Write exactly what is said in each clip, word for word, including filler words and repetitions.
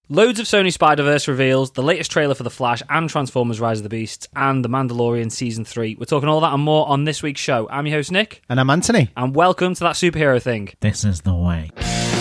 Loads of Sony Spider-Verse reveals, the latest trailer for The Flash and Transformers Rise of the Beasts, and The Mandalorian Season three. We're talking all that and more on this week's show. I'm your host, Nick. And I'm Anthony. And welcome to That Superhero Thing. This is the way.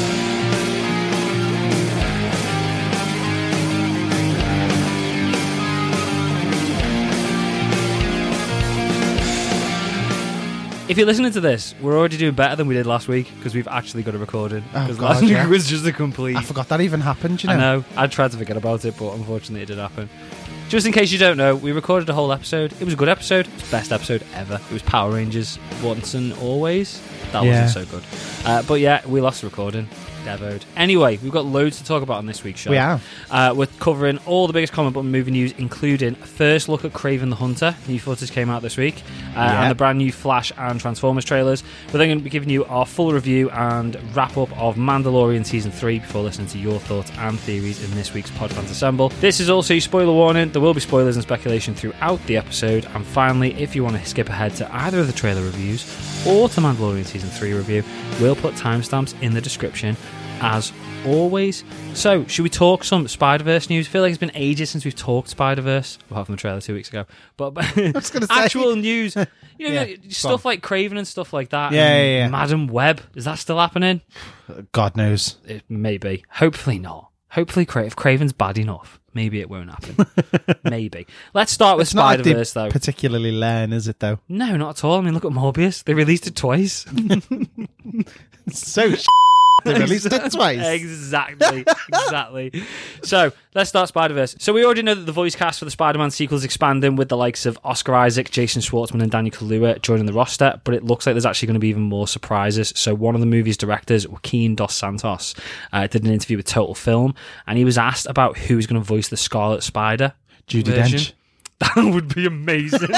If you're listening to this, we're already doing better than we did last week because we've actually got a recording. Oh, Because God, last week yeah. was just a complete... I forgot that even happened, you know. I know. I tried to forget about it, but unfortunately it did happen. Just in case you don't know, we recorded a whole episode. It was a good episode. It's the best episode ever. It was Power Rangers Once and Always. That Yeah. wasn't so good. Uh, but yeah, we lost the recording. Devoed. Anyway, we've got loads to talk about on this week's show. We have. Uh, we're covering all the biggest comic book movie news, including a first look at Kraven the Hunter. New footage came out this week. Uh, Yeah. And the brand new Flash and Transformers trailers. We're then going to be giving you our full review and wrap up of Mandalorian Season three before listening to your thoughts and theories in this week's Podfans Assemble. This is also spoiler warning. There will be spoilers and speculation throughout the episode. And finally, if you want to skip ahead to either of the trailer reviews or to Mandalorian Season three review, we'll put timestamps in the description as always. So, should we talk some Spider-Verse news? I feel like it's been ages since we've talked Spider-Verse, apart from the trailer two weeks ago. But I was gonna say. actual news, you know, Yeah, like, stuff like Kraven and stuff like that. Yeah, and yeah, yeah. Madam Web, is that still happening? God knows. It may be. Hopefully not. Hopefully, Cra- if Kraven's bad enough, maybe it won't happen. Maybe. Let's start with It's not like they Spider-Verse, though. particularly learn, is it, though? No, not at all. I mean, look at Morbius. They released it twice. So sh- they released it twice. Exactly, exactly. So, let's start Spider-Verse. So, we already know that the voice cast for the Spider-Man sequel is expanding with the likes of Oscar Isaac, Jason Schwartzman and Daniel Kaluuya joining the roster, but it looks like there's actually going to be even more surprises. So, one of the movie's directors, Joaquin Dos Santos, uh, did an interview with Total Film, and he was asked about who's going to voice the Scarlet Spider. Judi version. Dench. That would be amazing.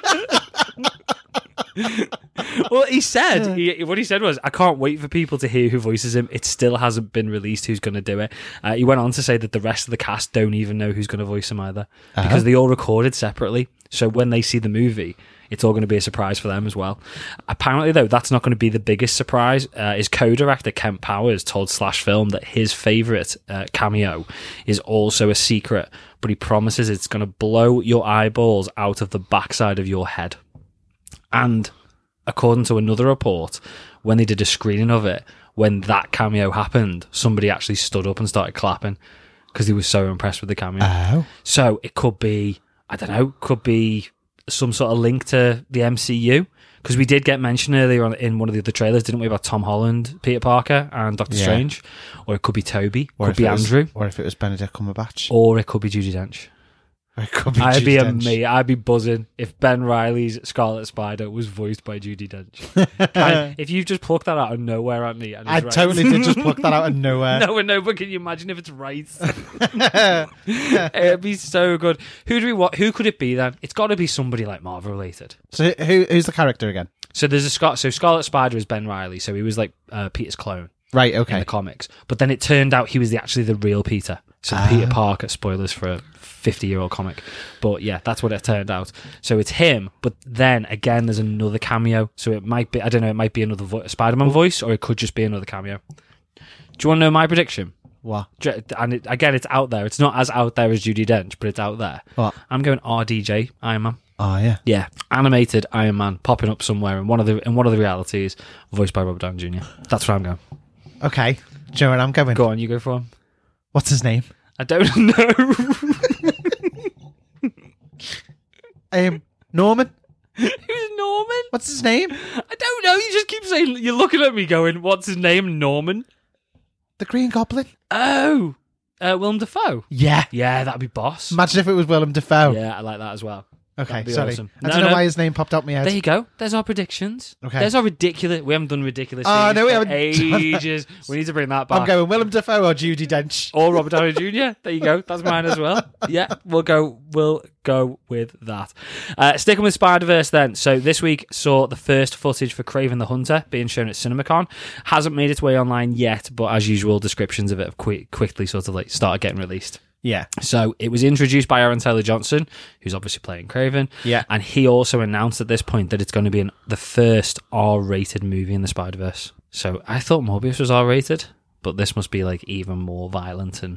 Well, he said, he, what he said was, I can't wait for people to hear who voices him. It still hasn't been released who's going to do it. Uh, he went on to say that the rest of the cast don't even know who's going to voice him either, Uh-huh. because they all recorded separately. So when they see the movie, it's all going to be a surprise for them as well. Apparently, though, that's not going to be the biggest surprise. Uh, his co-director, Kent Powers, told Slash Film that his favourite uh, cameo is also a secret, but he promises it's going to blow your eyeballs out of the backside of your head. And according to another report, when they did a screening of it, when that cameo happened, somebody actually stood up and started clapping because he was so impressed with the cameo. Oh. So it could be, I don't know, could be some sort of link to the M C U, because we did get mentioned earlier on in one of the other trailers, didn't we, about Tom Holland, Peter Parker and Doctor Yeah. Strange. Or it could be Toby, Or could if be it was- Andrew, Or if it was Benedict Cumberbatch. or it could be Judi Dench. Or it could be I'd Judi be a Dench. me. I'd be buzzing if Ben Reilly's Scarlet Spider was voiced by Judi Dench. And if you just plucked that out of nowhere, Anthony, and it's I right. totally did just pluck that out of nowhere. No, no, but can you imagine if it's right? It'd be so good. Who do we want? Who could it be then? It's got to be somebody like Marvel related. So who who's the character again? So there's a Scott. So Scarlet Spider is Ben Reilly. So he was like uh, Peter's clone Right, in okay. the comics. But then it turned out he was the, actually the real Peter. So Ah. Peter Parker. Spoilers for a fifty-year-old comic. But yeah, that's what it turned out. So it's him. But then again, there's another cameo. So it might be. I don't know. It might be another vo- Spider-Man voice, or it could just be another cameo. Do you want to know my prediction? What? Ju- And it, again, it's out there. It's not as out there as Judi Dench, but it's out there. What? I'm going R D J Iron Man. Oh, yeah. Yeah, animated Iron Man popping up somewhere in one of the in one of the realities, voiced by Robert Downey Junior That's where I'm going. Okay. Joe, and I'm going. Go on, you go for him. What's his name? I don't know. Um, Norman? Who's Norman? What's his name? I don't know. You just keep saying, you're looking at me going, what's his name? Norman? The Green Goblin? Oh, uh, Willem Dafoe. Yeah. Yeah, that'd be boss. Imagine if it was Willem Dafoe. Yeah, I like that as well. Okay, That'd be sorry. awesome. I No, don't know no. why his name popped out my head. There you go. There's our predictions. Okay. There's our ridiculous... We haven't done ridiculous Oh, things no, we for haven't done ages. We need to bring that back. I'm going Willem Dafoe or Judi Dench. Or Robert Downey Junior There you go. That's mine as well. Yeah, we'll go. We'll go with that. Uh, sticking with Spider-Verse then. So this week saw the first footage for Kraven the Hunter being shown at CinemaCon. Hasn't made its way online yet, but as usual, descriptions of it have quick, quickly sort of like started getting released. Yeah. So it was introduced by Aaron Taylor Johnson, who's obviously playing Kraven. Yeah. And he also announced at this point that it's going to be an, the first R-rated movie in the Spider-Verse. So I thought Morbius was R-rated, but this must be like even more violent and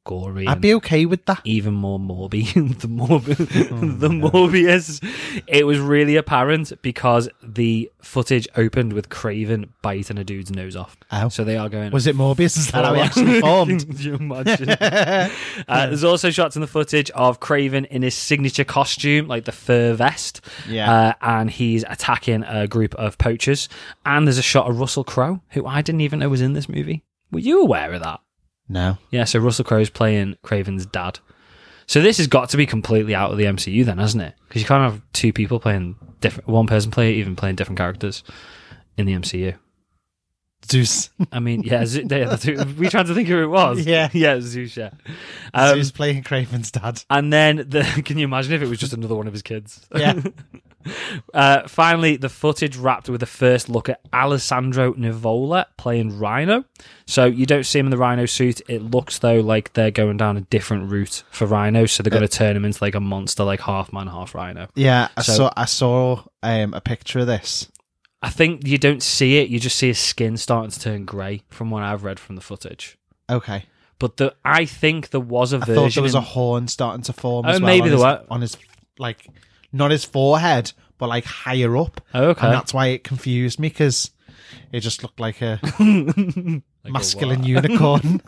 gory. I'd and be okay with that. even more Morbi, the Morbi, the Morbius. It was really apparent because the footage opened with Craven biting a dude's nose off. Oh. So they are going. Was it Morbius? Is that how he full- actually formed? Could you imagine? uh, there's also shots in the footage of Craven in his signature costume, like the fur vest. Yeah. Uh, and he's attacking a group of poachers. And there's a shot of Russell Crowe, who I didn't even know was in this movie. Were you aware of that? No. Yeah, so Russell Crowe's playing Craven's dad. So this has got to be completely out of the M C U then, hasn't it? Because you can't have two people playing different, one person play even playing different characters in the M C U. Zeus. I mean, yeah, Ze- yeah that's who, we tried to think who it was. Yeah. yeah, Zeus. Yeah, um, Zeus playing Craven's dad. and then the, can you imagine if it was just another one of his kids? Yeah. Uh, finally, the footage wrapped with a first look at Alessandro Nivola playing Rhino. So you don't see him in the Rhino suit. It looks though like they're going down a different route for Rhino, so they're going to turn him into like a monster, like half man, half Rhino. Yeah, I So- saw I saw um, a picture of this. I think you don't see it; you just see his skin starting to turn grey, from what I've read from the footage. Okay. But the I think there was a I version. thought there was in- a horn starting to form Oh, as well maybe on, there his, were. on his, like, not his forehead, but like higher up. Oh, okay. And that's why it confused me, because it just looked like a Like a masculine what? unicorn.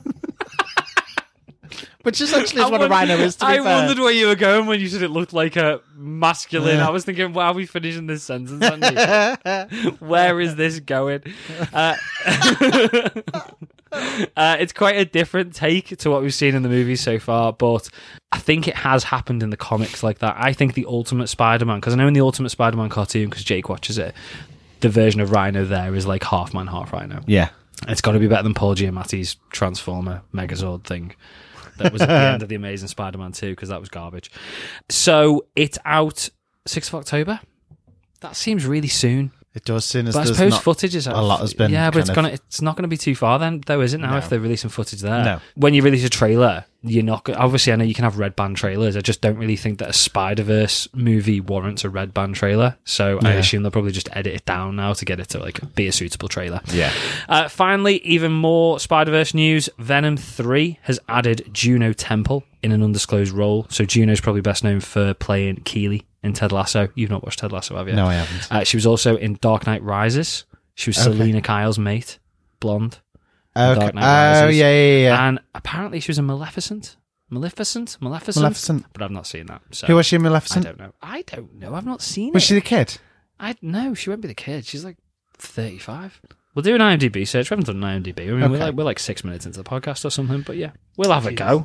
Which essentially is I what a wondered- rhino is, to be I fair. wondered where you were going when you said it looked like a masculine. Yeah. I was thinking, why are we finishing this sentence, Andy? Where is this going? Uh, uh, it's quite a different take to what we've seen in the movies so far, but I think it has happened in the comics like that. I think the Ultimate Spider-Man, because I know in the Ultimate Spider-Man cartoon, because Jake watches it, the version of Rhino there is like half man, half Rhino. Yeah. It's got to be better than Paul Giamatti's Transformer Megazord thing that was at the end of The Amazing Spider-Man two, because that was garbage. So it's out sixth of October. That seems really soon. It does, soon as But I there's suppose not footage is out. a lot has been Yeah, but it's kind of- gonna it's not gonna be too far then, though, is it? Now, No. if they're releasing footage there, No. when you release a trailer, you're not. go- Obviously, I know you can have red band trailers. I just don't really think that a Spider Verse movie warrants a red band trailer. So I Yeah. assume they'll probably just edit it down now to get it to like be a suitable trailer. Yeah. Uh, finally, even more Spider-Verse news. Venom three has added Juno Temple in an undisclosed role. So Juno's probably best known for playing Keely in Ted Lasso. You've not watched Ted Lasso, have you? No, I haven't. Uh, she was also in Dark Knight Rises. She was Okay. Selena Kyle's mate, blonde. Okay. Dark Knight Oh, Rises. yeah, yeah, yeah. And apparently she was in Maleficent. Maleficent? Maleficent? Maleficent. But I've not seen that. So Who was she in I Maleficent? don't know. I don't know. I've not seen Was it. she the kid? I no, she won't be the kid. She's like thirty-five. We'll do an IMDb search. We haven't done an IMDb. I mean, we're Okay. like we're like six minutes into the podcast or something. But yeah, we'll have a go.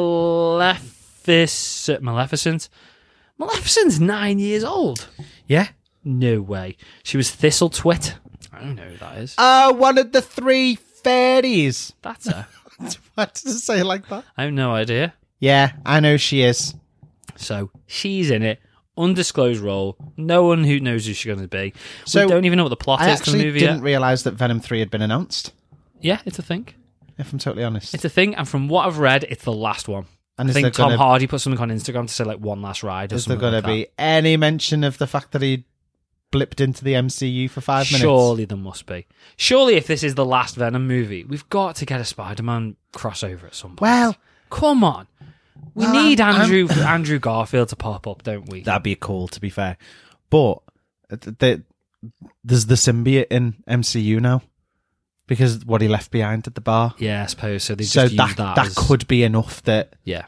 Maleficent. Maleficent. Maleficent's nine years old. Yeah. No way. She was Thistlethwit. I don't know who that is. Uh, one of the three fairies. That's her. What does it say like that? I have no idea. Yeah, I know she is. So she's in it. Undisclosed role. No one who knows who she's going to be. So, we don't even know what the plot I is to the actually movie didn't yet. realise that Venom three had been announced, Yeah, it's a thing. if I'm totally honest. It's a thing, and from what I've read, it's the last one. And I is think there Tom gonna- Hardy put something on Instagram to say like one last ride or Is there something going to like be any mention of the fact that he blipped into the M C U for that. five minutes? Surely there must be. Surely if this is the last Venom movie, we've got to get a Spider-Man crossover at some point. Well, Come on. We Well, need I'm- Andrew Andrew Garfield to pop up, don't we? that'd be cool, to be fair. But th- th- there's the symbiote in M C U now, because what he left behind at the bar. Yeah, I suppose. So they just So used that that. that, as- could be enough that, Yeah.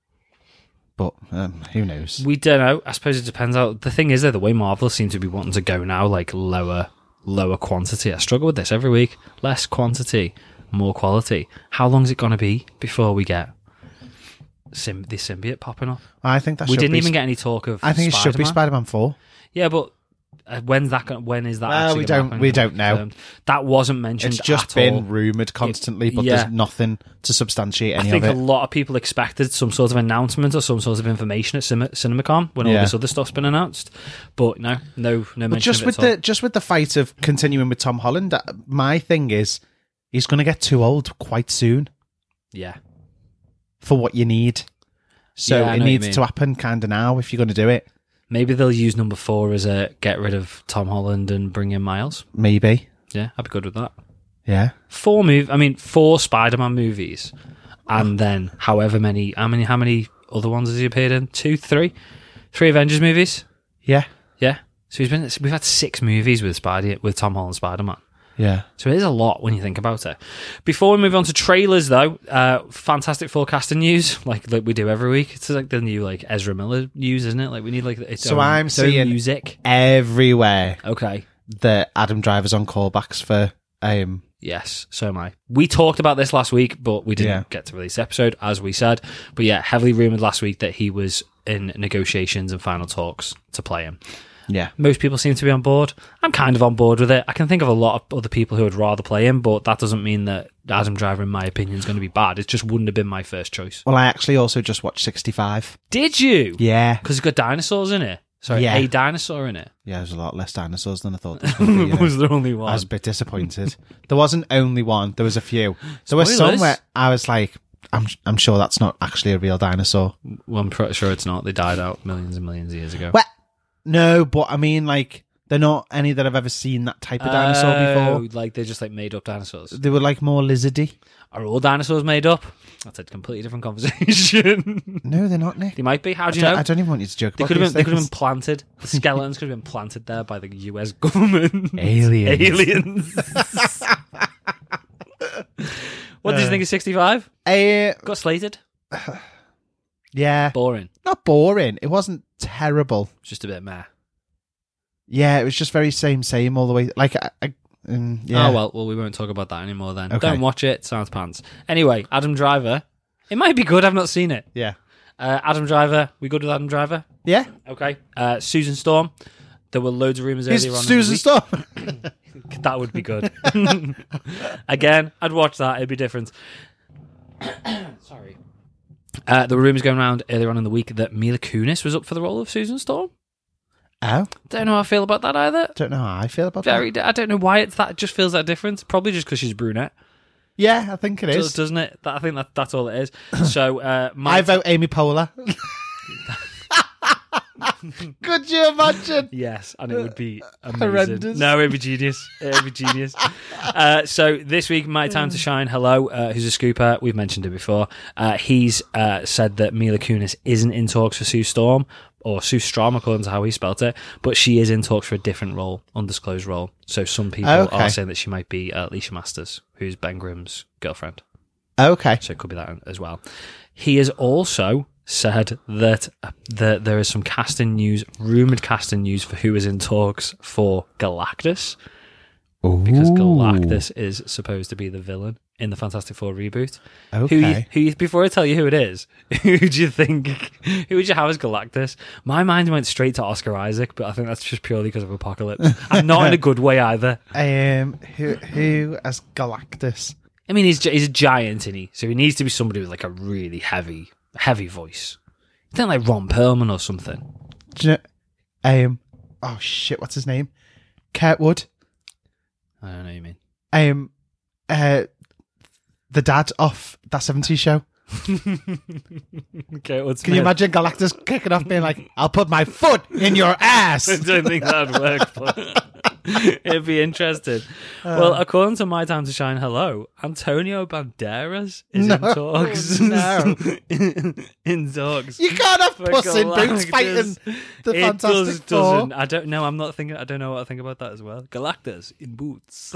but um, who knows? We don't know. I suppose it depends. How, the thing is, though, the way Marvel seem to be wanting to go now, like lower, lower quantity. I struggle with this every week. Less quantity, more quality. How long is it going to be before we get Sym- the symbiote popping up? I think that We should didn't be even Sp- get any talk of. I think it should be Spider-Man. Spider-Man four. Yeah, but uh, when's that? Gonna, when is that? Well, actually we gonna don't- happen? we don't know. Confirmed? That wasn't mentioned. It's just at been all. rumoured constantly, but yeah. there's nothing to substantiate I any think of a it. lot of people expected some sort of announcement or some sort of information at Cin- CinemaCon when all Yeah. this other stuff's been announced. But no, no, no mention But just of it with at all. the just with the fight of continuing with Tom Holland, uh, my thing is he's going to get too old quite soon Yeah. for what you need. So Yeah, I it know what you needs mean. to happen kind of now if you're going to do it. Maybe they'll use number four as a get rid of Tom Holland and bring in Miles. Maybe. Yeah, I'd be good with that. Yeah. Four move. I mean, four Spider-Man movies and then however many, how many, how many other ones has he appeared in? Two, three, three Avengers movies. Yeah, Yeah. So he's been. We've had six movies with Spidey, with Tom Holland Spider-Man. yeah. So it is a lot when you think about it. Before we move on to trailers, though, uh, Fantastic Four casting news, like like we do every week. It's like the new like Ezra Miller news, isn't it? Like we need like its So own, I'm its own seeing music. Everywhere Okay. that Adam Driver's on callbacks for um Yes, so am I. We talked about this last week, but we didn't Yeah. get to release the episode, as we said. But yeah, heavily rumoured last week that he was in negotiations and final talks to play him. yeah. Most people seem to be on board. I'm kind of on board with it. I can think of a lot of other people who would rather play him, but that doesn't mean that Adam Driver, in my opinion, is going to be bad. It just wouldn't have been my first choice. Well, I actually also just watched sixty-five. Did you? Yeah, Because it's got dinosaurs in it. Sorry, Yeah. a dinosaur in it. yeah. There's a lot less dinosaurs than I thought. There was gonna be, you know. Was there only one? I was a bit disappointed. There wasn't only one. There was a few. There was Spoilers. some where I was like, I'm I'm sure that's not actually a real dinosaur. Well, I'm pretty sure it's not. They died out millions and millions of years ago. Well, no, but I mean, like, they're not any that I've ever seen that type of dinosaur Oh, before. like they're just like made up dinosaurs. They were like more lizardy. Are all dinosaurs made up? That's a completely different conversation. No, they're not, Nick. They might be. How I do you don't, know? I don't even want you to joke They about could have these been. They could have things. been planted. The skeletons could have been planted there by the U S government. Aliens. Aliens. What did you think of sixty-five? Uh, Got slated. yeah, Boring. not boring. It wasn't terrible. Just a bit meh. Yeah, it was just very same, same all the way. Like, I, I, um, yeah. Oh well, well we won't talk about that anymore then. Okay. Don't watch it. Sounds pants. Anyway, Adam Driver. It might be good. I've not seen it. Yeah. Uh, Adam Driver. We good with Adam Driver? Yeah. Okay. Uh, Susan Storm. There were loads of rumours Who's earlier on. Susan in Storm? the week. That would be good. Again, I'd watch that. It'd be different. Sorry. Uh, there were rumours going around earlier on in the week that Mila Kunis was up for the role of Susan Storm. Oh, Don't know how I feel about that either. don't know how I feel about Very. that. I don't know why it's that. It just feels that different. Probably just because she's brunette. Yeah, I think it Does, is. doesn't it? That, I think that that's all it is. So uh, my I vote Amy Poehler. Could you imagine? yes, and it would be amazing. Horrendous. No, it'd be genius. It'd be genius. uh, so this week, My Time to Shine. Hello, uh, who's a scooper? We've mentioned it before. Uh, he's uh, said that Mila Kunis isn't in talks for Sue Storm or Sue Strom, according to how he spelt it, but she is in talks for a different role, undisclosed role. So some people Okay. are saying that she might be uh, Alicia Masters, who's Ben Grimm's girlfriend. Okay. So it could be that as well. He has also said that uh, that there is some casting news, rumoured casting news for who is in talks for Galactus, because Galactus is supposed to be the villain in the Fantastic Four reboot. Who, you, Okay. who you, before I tell you who it is, who do you think, who would you have as Galactus? My mind went straight to Oscar Isaac, but I think that's just purely because of Apocalypse. And not in a good way either. Um, who who as Galactus? I mean, he's he's a giant, isn't he? So he needs to be somebody with like a really heavy, heavy voice. I think like Ron Perlman or something. Do you know, um, oh shit, what's his name? Kurtwood. I don't know what you mean. Um, uh, the dad off That seventies Show. Okay, what's Can you imagine Galactus kicking off, being like, "I'll put my foot in your ass"? I don't think that'd work, but it'd be interesting. well, according to My Time to Shine, hello, Antonio Banderas is No, in talks. no. in, in talks. You can't have for Puss in Boots Galactus. fighting the it Fantastic does, Four. doesn't. I don't know. I'm not thinking. I don't know what I think about that as well. Galactus in boots.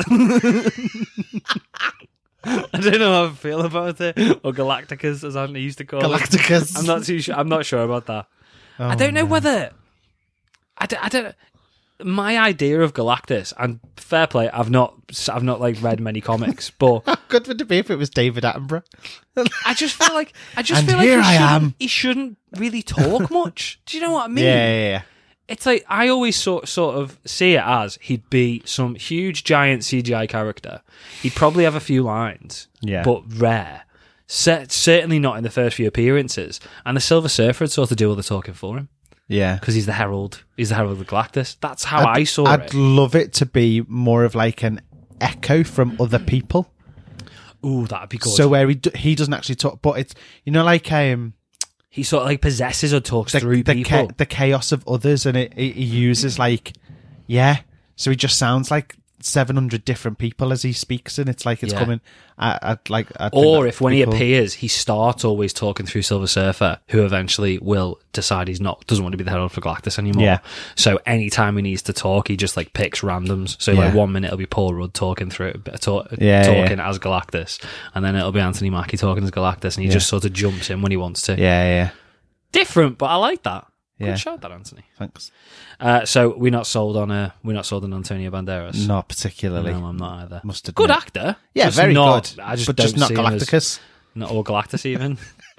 I don't know how I feel about it, or Galacticus, as I used to call it. Galacticus. I'm not too sure. I'm not sure about that. Oh, I don't know no. whether. I don't, I don't. My idea of Galactus, and fair play, I've not, I've not like read many comics, but How good would it be if it was David Attenborough? I just feel like I just And feel like here he I shouldn't- am. He shouldn't really talk much. Do you know what I mean? Yeah, yeah, yeah. It's like I always sort sort of see it as he'd be some huge giant C G I character. He'd probably have a few lines, Yeah. but rare. C- certainly not in the first few appearances. And the Silver Surfer would sort of do all the talking for him Yeah. because he's the herald. He's the herald of Galactus. That's how I saw I'd it. love it to be more of like an echo from other people. Ooh, that'd be good. So where he d- he doesn't actually talk, but it's, you know, like um he sort of like possesses or talks the through the, people. cha- the chaos of others, and it, it he uses like yeah. So he just sounds like seven hundred different people as he speaks, and it's like it's Yeah. coming. I, I'd like, I think Or that'd if when be he cool. appears, he starts always talking through Silver Surfer, who eventually will decide he's not doesn't want to be the Herald for Galactus anymore. Yeah. So anytime he needs to talk, he just like picks randoms. So like Yeah. one minute it'll be Paul Rudd talking through talk, Yeah, talking as Galactus, and then it'll be Anthony Mackie talking as Galactus, and he Yeah. just sort of jumps in when he wants to. Yeah, yeah, Different, but I like that. Yeah. Good shot, that Anthony. thanks. Uh, so we're not sold on a we're not sold on Antonio Banderas. Not particularly. No, I'm not either. Must admit. Good actor. Yeah, Just very not, good. I just but don't just not see him as- Galacticus. Not or Galactus even.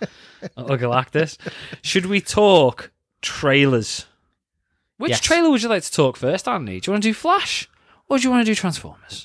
or Galactus. Should we talk trailers? Which Yes. trailer would you like to talk first, Andy? Do you want to do Flash or do you want to do Transformers?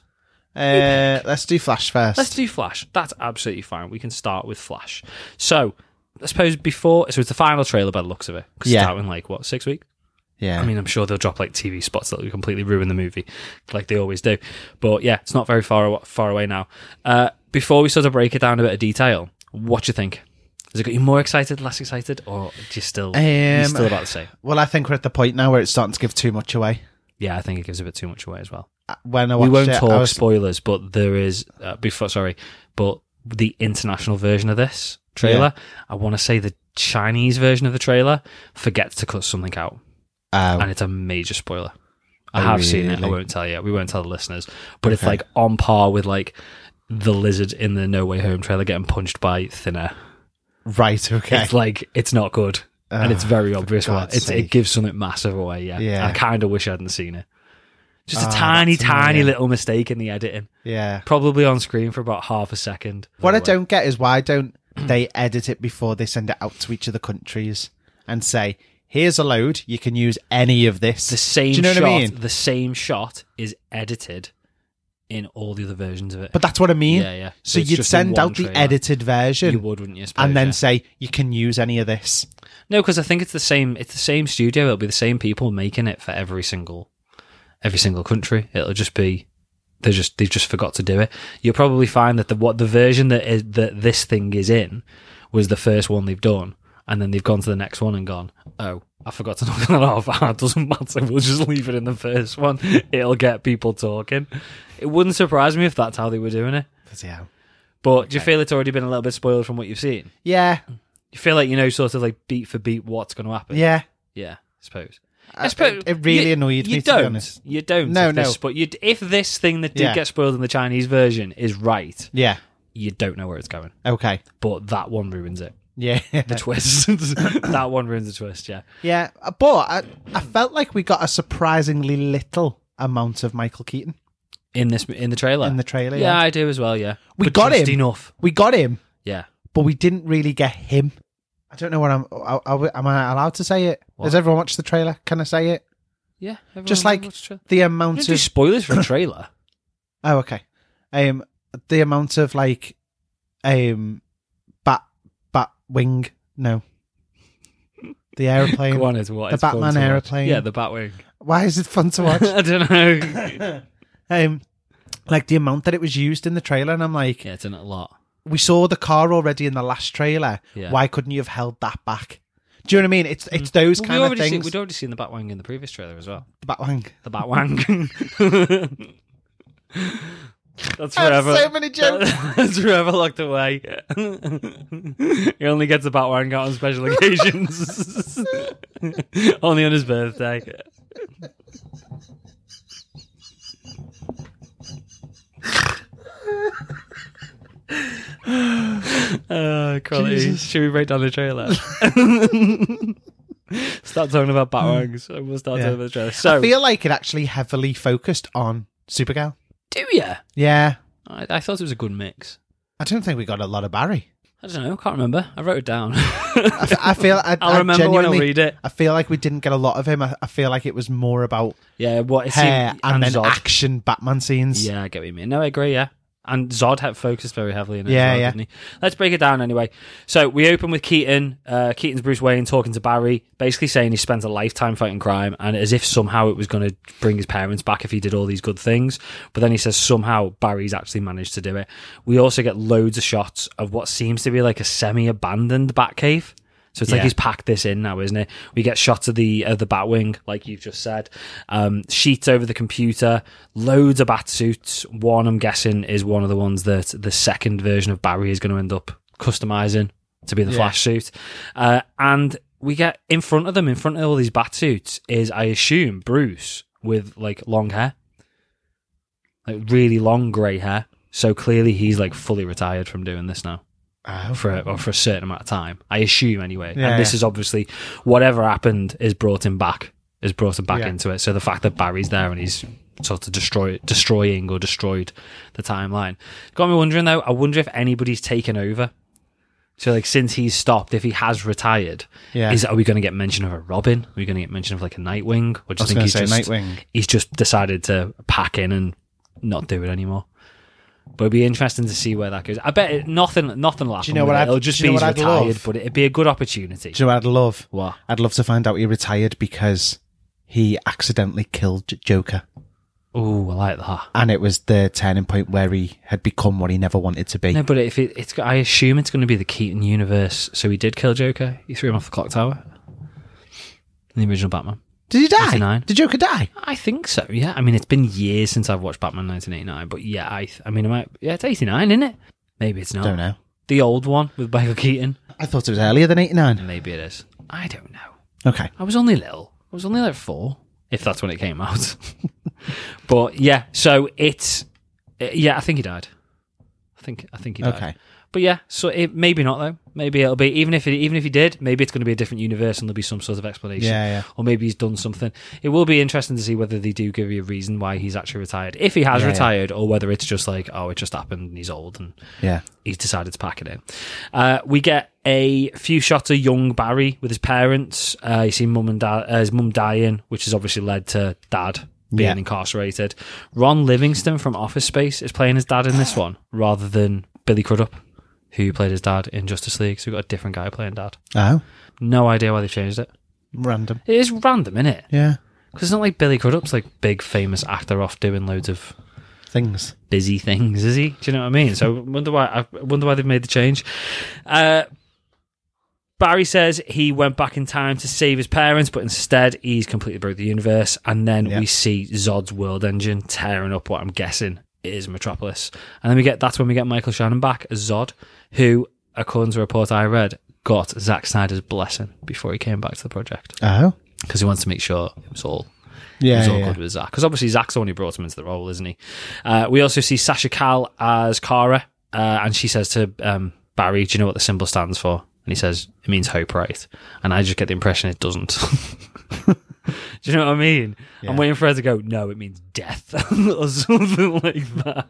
Uh, let's do Flash first. Let's do Flash. That's absolutely fine. We can start with Flash. So, I suppose before, so it's the final trailer by the looks of it. 'Cause Yeah. it's out in like, what, six weeks? Yeah. I mean, I'm sure they'll drop like T V spots that will completely ruin the movie, like they always do. But yeah, it's not very far far away now. Uh, before we sort of break it down a bit of detail, what do you think? Has it got you more excited, less excited, or do you still you're Um, still about the same? well, I think we're at the point now where it's starting to give too much away. Yeah, I think it gives a bit too much away as well. When I We watched won't it, talk I was, spoilers, but there is uh, before. Sorry, but the international version of this trailer, I want to say the Chinese version of the trailer forgets to cut something out. oh, And it's a major spoiler. I Oh, have seen it. I really? won't tell you. We won't tell the listeners. But it's Okay. like on par with like the lizard in the No Way Home trailer getting punched by thin air. right, okay. It's like it's not good, and it's very for obvious why. God's It's, it sake. gives something massive away. Yeah, Yeah. I kind of wish I hadn't seen it. Just a Ah, tiny, that's tiny annoying. little mistake in the editing. Yeah. Probably on screen for about half a second. What I By the way. don't get is why don't they edit it before they send it out to each of the countries and say, here's a load, you can use any of this. The same Do you know shot. what I mean? The same shot is edited in all the other versions of it. But that's what I mean. Yeah, yeah. So It's you'd just in send one out the trailer. edited version You would, wouldn't you? I suppose, and then yeah. say, you can use any of this. No, because I think it's the same. It's the same studio. It'll be the same people making it for every single, every single country. It'll just be they just they've just forgot to do it. You'll probably find that the what the version that is that this thing is in was the first one they've done, and then they've gone to the next one and gone, oh, I forgot to knock that off. Ah, it doesn't matter. We'll just leave it in the first one. It'll get people talking. It wouldn't surprise me if that's how they were doing it. Yeah. But do you feel it's already been a little bit spoiled from what you've seen? Yeah. You feel like you know, sort of like beat for beat, what's going to happen? Yeah. Yeah, I suppose. I- I suppose it, it really you, annoyed you me, don't, to be honest. You don't. No, if this, no. But you, if this thing that did Yeah. get spoiled in the Chinese version is right, Yeah. you don't know where it's going. Okay. But that one ruins it. Yeah. The twist. That one ruins the twist, yeah. Yeah. But I, I felt like we got a surprisingly little amount of Michael Keaton In this in the trailer. in the trailer. yeah, Yeah. I do as well, yeah. We But got just him. enough. We got him, Yeah. but we didn't really get him. I don't know what I'm. Are, are, am I allowed to say it? What? Has everyone watched the trailer? Can I say it? Yeah. everyone Just like watched the trailer. the You amount don't do of. spoilers for a trailer. Oh, okay. Um, the amount of like, um, bat bat wing. No. The aeroplane. Go on, it's what? The it's fun Batman to watch. aeroplane. Yeah, the Batwing. Why is it fun to watch? I don't know. um, like the amount that it was used in the trailer, and I'm like, Yeah, it's in it a lot. we saw the car already in the last trailer. Yeah. Why couldn't you have held that back? Do you know what I mean? It's it's those Well, kind we of already things. seen, we'd already seen the Batwing in the previous trailer as well. The Batwing. The Batwang. That's forever. so many jokes. That's forever locked away. He only gets the Batwang out on special occasions. Only on his birthday. Uh, quality. Jesus. Should we break down the trailer? Start talking about Batwangs. And we'll start Yeah. talking about the trailer. So, I feel like it actually heavily focused on Supergirl. do you? Yeah. I, I thought it was a good mix. I don't think we got a lot of Barry. I don't know. I can't remember. I wrote it down. I, f- I feel I, I'll I remember when I genuinely- read it. I feel like we didn't get a lot of him. I, I feel like it was more about Yeah, what it hair seemed, and, then Zod. action Batman scenes. Yeah, I get what you mean. No, I agree. Yeah, and Zod had focused very heavily in it. Yeah, as well, yeah. Didn't he? Let's break it down anyway. So we open with Keaton. Uh, Keaton's Bruce Wayne talking to Barry, basically saying he spent a lifetime fighting crime, and as if somehow it was going to bring his parents back if he did all these good things. But then he says somehow Barry's actually managed to do it. We also get loads of shots of what seems to be like a semi-abandoned Batcave. So it's Yeah. like he's packed this in now, isn't it? We get shots of the of the Batwing, like you've just said. Um, sheets over the computer, loads of bat suits. One, I'm guessing, is one of the ones that the second version of Barry is going to end up customizing to be the Yeah. Flash suit. Uh, and we get in front of them, in front of all these bat suits, is, I assume, Bruce with like long hair. Like really long grey hair. So clearly he's like fully retired from doing this now. Oh. For a, or for a certain amount of time, I assume anyway. Yeah, and this yeah. is obviously whatever happened is brought him back, is brought him back Yeah. into it. So the fact that Barry's there and he's sort of destroy, destroying or destroyed the timeline got me wondering though. I wonder if anybody's taken over. So like since he's stopped, if he has retired, Yeah. is are we going to get mention of a Robin? Are we going to get mention of like a Nightwing? Or do I you was think he's going to say just Nightwing. he's just decided to pack in and not do it anymore? But it'd be interesting to see where that goes. I bet it, nothing, nothing will happen. Do you know with what it. I'd- It'll just do you be know he's what I'd retired, love? but it'd be a good opportunity. Do you know what I'd love? What? I'd love to find out he retired because he accidentally killed J- Joker. Oh, I like that. And it was the turning point where he had become what he never wanted to be. No, but if it, it's, I assume it's going to be the Keaton universe. So he did kill Joker. He threw him off the clock tower in the original Batman. Did he die? eighty-nine. Did Joker die? I think so. Yeah. I mean, it's been years since I've watched Batman nineteen eighty-nine, but yeah, I, I mean, it might, yeah, it's eighty-nine, isn't it? Maybe it's not. Don't know. The old one with Michael Keaton. I thought it was earlier than eighty-nine. Maybe it is. I don't know. Okay. I was only little. I was only like four, if that's when it came out. But yeah, so it's uh, yeah. I think he died. I think I think he died. Okay. But yeah, so it maybe not though. Maybe it'll be even if it, even if he did, maybe it's going to be a different universe and there'll be some sort of explanation. Yeah, yeah. Or maybe he's done something. It will be interesting to see whether they do give you a reason why he's actually retired. If he has Yeah, yeah. retired, or whether it's just like, oh, it just happened and he's old and Yeah. he's decided to pack it in. Uh, we get a few shots of young Barry with his parents. Uh, you see mum and dad, uh, his mum dying, which has obviously led to dad being Yeah. incarcerated. Ron Livingston from Office Space is playing his dad in this one, rather than Billy Crudup, who played his dad in Justice League. So we've got a different guy playing dad. Oh. No idea why they've changed it. Random. It is random, isn't it? Yeah. Because it's not like Billy Crudup's like big famous actor off doing loads of Things. busy things, is he? Do you know what I mean? So I wonder why I wonder why they've made the change. Uh, Barry says he went back in time to save his parents, but instead he's completely broke the universe. And then Yeah. we see Zod's world engine tearing up what I'm guessing is Metropolis. And then we get that's when we get Michael Shannon back as Zod, who, according to a report I read, got Zack Snyder's blessing before he came back to the project Oh. because he wants to make sure it was all Yeah. it was all yeah. good with Zach. Because obviously Zach's the one who brought him into the role, isn't he? Uh, we also see Sasha Cal as Kara, uh, and she says to um, Barry, do you know what the symbol stands for? And he says, it means hope, right? And I just get the impression it doesn't. Do you know what I mean? Yeah. I'm waiting for her to go, no, it means death, or something like that.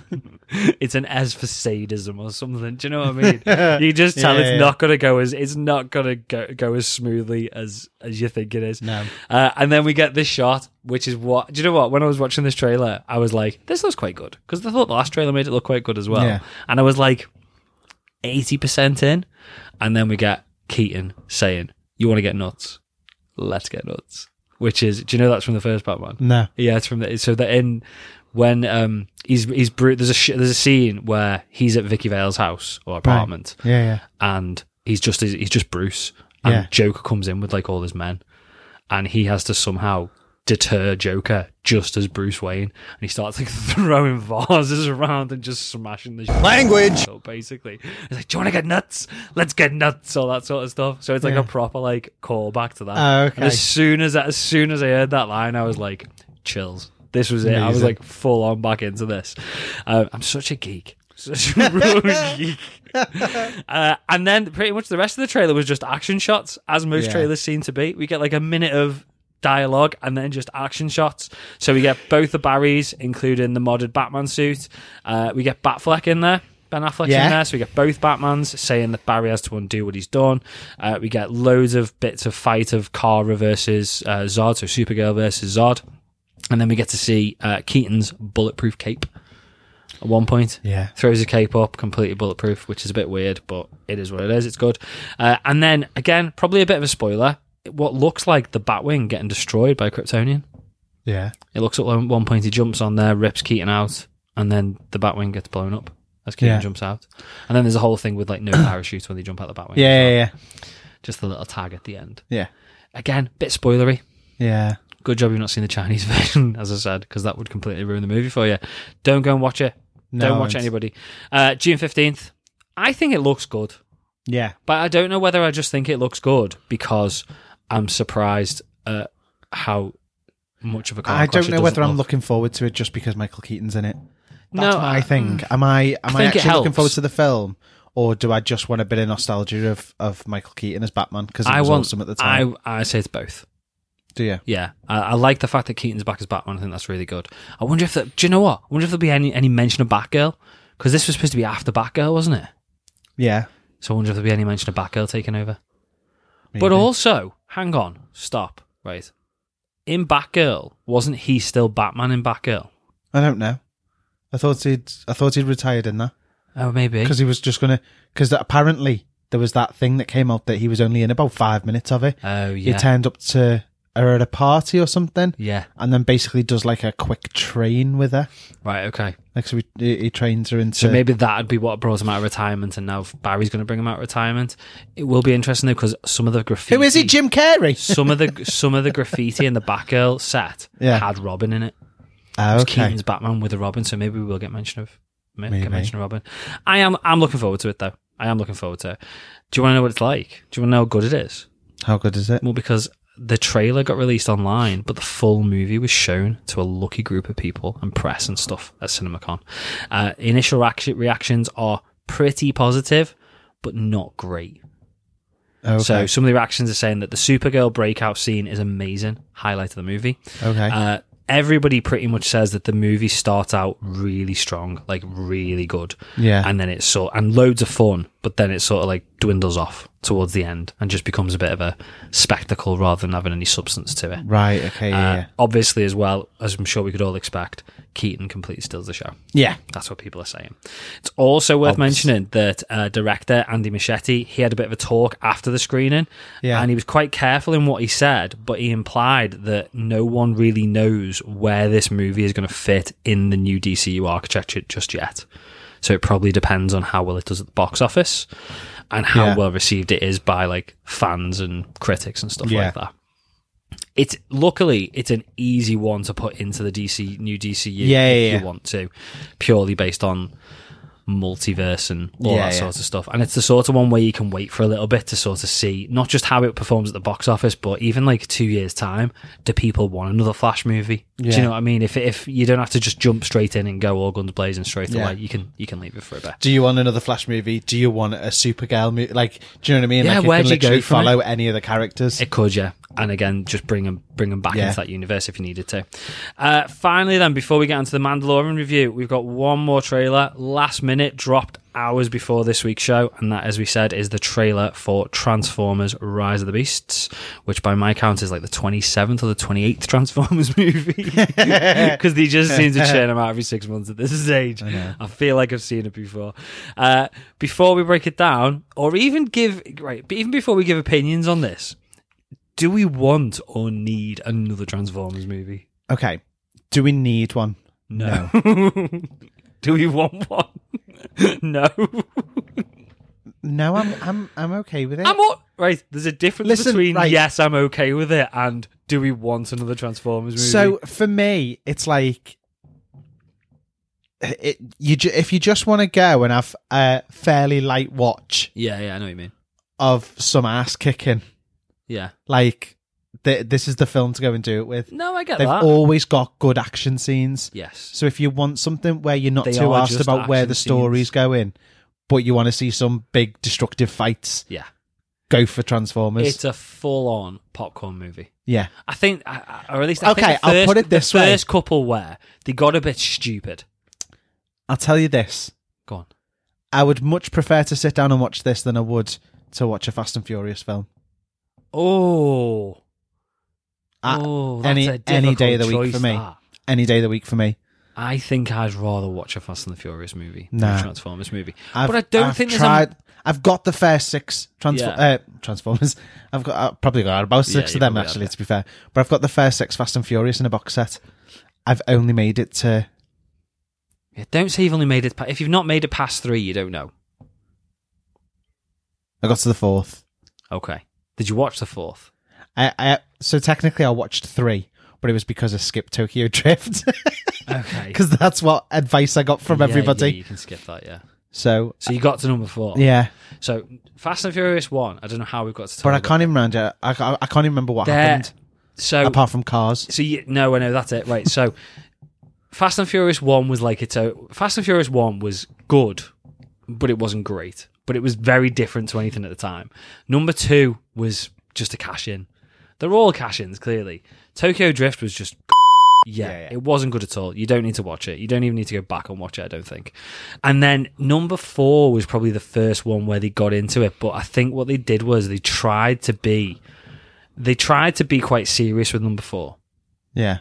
It's an S for sadism or something. Do you know what I mean? You just tell Yeah, it's yeah. not going to go as it's not going to go, go as smoothly as as you think it is. No. Uh, and then we get this shot, which is what. Do you know what? When I was watching this trailer, I was like, "This looks quite good," because I thought the last trailer made it look quite good as well. Yeah. And I was like, eighty percent in, and then we get Keaton saying, "You want to get nuts? Let's get nuts." Which is, do you know that's from the first Batman? No. Yeah, it's from the. So that in when um he's he's bru- there's a sh- there's a scene where he's at Vicky Vale's house or apartment, Yeah, yeah. and he's just he's just Bruce, and Yeah. Joker comes in with like all his men, and he has to somehow deter Joker just as Bruce Wayne, and he starts like throwing vases around and just smashing the Language. So basically, it's like, do you want to get nuts? Let's get nuts, all that sort of stuff. So it's like Yeah. a proper like callback to that. Oh, okay. And as soon as as soon as I heard that line, I was like, chills. This was it. I was Amazing. like full on back into this. Uh, I'm such a geek. Such a real geek. Uh, and then pretty much the rest of the trailer was just action shots, as most Yeah. trailers seem to be. We get like a minute of dialogue and then just action shots. So we get both the Barrys, including the modded Batman suit. Uh, we get Batfleck in there. Ben Affleck's Yeah. in there, so we get both Batmans saying that Barry has to undo what he's done. Uh, we get loads of bits of fight of Kara versus uh, Zod, so Supergirl versus Zod. And then we get to see uh, Keaton's bulletproof cape at one point. Yeah. Throws a cape up, completely bulletproof, which is a bit weird, but it is what it is. It's good. Uh, and then, again, probably a bit of a spoiler, what looks like the Batwing getting destroyed by Kryptonian. Yeah. It looks at one one point, he jumps on there, rips Keaton out, and then the Batwing gets blown up as Keaton Yeah. jumps out. And then there's a whole thing with like no parachute when they jump out the Batwing. Yeah, yeah, yeah. Just a little tag at the end. Yeah. Again, bit spoilery. Yeah. Good job you've not seen the Chinese version, as I said, because that would completely ruin the movie for you. Don't go and watch it. No, Don't watch it's- anybody. Uh, June fifteenth. I think it looks good. Yeah. But I don't know whether I just think it looks good because I'm surprised at how much of a car I crash don't it know whether doesn't I'm look. looking forward to it just because Michael Keaton's in it. No, That's my I- thing. Am I am I, think it actually looking helps. forward to the film, or do I just want a bit of nostalgia of, of Michael Keaton as Batman because he I was want. awesome at the time? I I say it's both. do you? Yeah, I, I like the fact that Keaton's back as Batman. I think that's really good. I wonder if that. Do you know what? I wonder if there'll be any any mention of Batgirl because this was supposed to be after Batgirl, wasn't it? Yeah. So I wonder if there'll be any mention of Batgirl taking over. Maybe. But also, hang on, stop, right? In Batgirl, wasn't he still Batman in Batgirl? I don't know. I thought he'd I thought he'd retired in that Oh, maybe. because he was just gonna because apparently there was that thing that came out that he was only in about five minutes of it. Oh, He yeah. turned up to her at a party or something, yeah. and then basically does like a quick train with her. Right, okay. Like so, he, he trains her into. So maybe that'd be what brought him out of retirement, and now Barry's going to bring him out of retirement. It will be interesting though because some of the graffiti. Who is he? Jim Carrey. some of the some of the graffiti in the Batgirl set Yeah. had Robin in it. Ah, It was okay. Keaton's Batman with a Robin, so maybe we will get mention of may- Maybe. get mention of Robin. I am I'm looking forward to it though. I am looking forward to it. Do you want to know what it's like? Do you want to know how good it is? How good is it? Well, because the trailer got released online, but the full movie was shown to a lucky group of people and press and stuff at CinemaCon. Uh, initial reac- reactions are pretty positive, but not great. Okay. So some of the reactions are saying that the Supergirl breakout scene is amazing, highlight of the movie. okay. Uh, everybody pretty much says that the movie starts out really strong, like really good, yeah. and then it's sort and loads of fun, but then it sort of like dwindles off towards the end and just becomes a bit of a spectacle rather than having any substance to it. right. Okay. Yeah. Uh, yeah. obviously, as well as I'm sure we could all expect, Keaton completely steals the show. Yeah. That's what people are saying. It's also worth Obs. mentioning that uh, director Andy Muschietti, he had a bit of a talk after the screening, Yeah. and he was quite careful in what he said, but he implied that no one really knows where this movie is going to fit in the new D C U architecture just yet. So it probably depends on how well it does at the box office and how Yeah. well received it is by like fans and critics and stuff Yeah. like that. It's luckily it's an easy one to put into the D C new D C U Yeah, if yeah, you yeah. want to, purely based on multiverse and all Yeah, that yeah. sort of stuff. And it's the sort of one where you can wait for a little bit to sort of see not just how it performs at the box office, but even like two years time, do people want another Flash movie? Do Yeah. you know what I mean? If if you don't have to just jump straight in and go all guns blazing straight Yeah. away, you can you can leave it for a bit. Do you want another Flash movie? Do you want a Supergirl movie? Like, do you know what I mean? Yeah, like, where'd can you go literally from follow any of the characters. It could, yeah. And again, just bring them, bring them back Yeah. into that universe if you needed to. Uh, finally, then, before we get into the Mandalorian review, we've got one more trailer. Last minute, dropped hours before this week's show, and that, as we said, is the trailer for Transformers: Rise of the Beasts, which by my count is like the twenty-seventh or the twenty-eighth Transformers movie, because they just seem to churn them out every six months at this stage. I know. I feel like I've seen it before. Uh, before we break it down, or even give right, but even before we give opinions on this. Do we want or need another Transformers movie? Okay. Do we need one? No. Do we want one? No. No, I'm I'm I'm okay with it. I'm all, right. There's a difference Listen, between right. yes, I'm okay with it, and do we want another Transformers movie? So for me, it's like it. You ju- if you just want to go and have a fairly light watch yeah, yeah, I know what you mean. of some ass kicking, Yeah. like th- this is the film to go and do it with. No, I get They've that. always got good action scenes. yes. So if you want something where you're not They too are asked just about where action the story's scenes. going, but you want to see some big destructive fights, Yeah. go for Transformers. It's a full-on popcorn movie. yeah. I think, I- I- or at least I Okay, think the I'll first, put it this the way. first couple where they got a bit stupid. I'll tell you this. Go on. I would much prefer to sit down and watch this than I would to watch a Fast and Furious film. Oh. I- oh, that's any- a any day of the difficult week for choice, me. that. Any day of the week for me. I think I'd rather watch a Fast and the Furious movie than Nah. a Transformers movie. I've, but I don't I've think there's tried. a... I've got the first six Transfor- Yeah. uh, Transformers. I've got I've probably got about six Yeah, you of them probably actually. have, To be fair, but I've got the first six Fast and Furious in a box set. I've only made it to. Yeah, don't say you've only made it... Pa- if you've not made it past three, you don't know. I got to the fourth. Okay. Did you watch the fourth? I, I so technically I watched three, but it was because I skipped Tokyo Drift. Okay. Because that's what advice I got from Yeah, everybody. Yeah, you can skip that, yeah. So, So you got to number four. yeah. So Fast and Furious one, I don't know how we've got to But I about can't even remember. I, I, I can't even remember what There- happened So, apart from cars. so you, no, I know, that's it. Right, so Fast and Furious one was like its own... Fast and Furious one was good, but it wasn't great. But it was very different to anything at the time. Number two was just a cash-in. They're all cash-ins, clearly. Tokyo Drift was just... Yeah, Yeah, yeah. it wasn't good at all. You don't need to watch it. You don't even need to go back and watch it, I don't think. And then number four was probably the first one where they got into it. But I think what they did was they tried to be... They tried to be quite serious with number four. Yeah.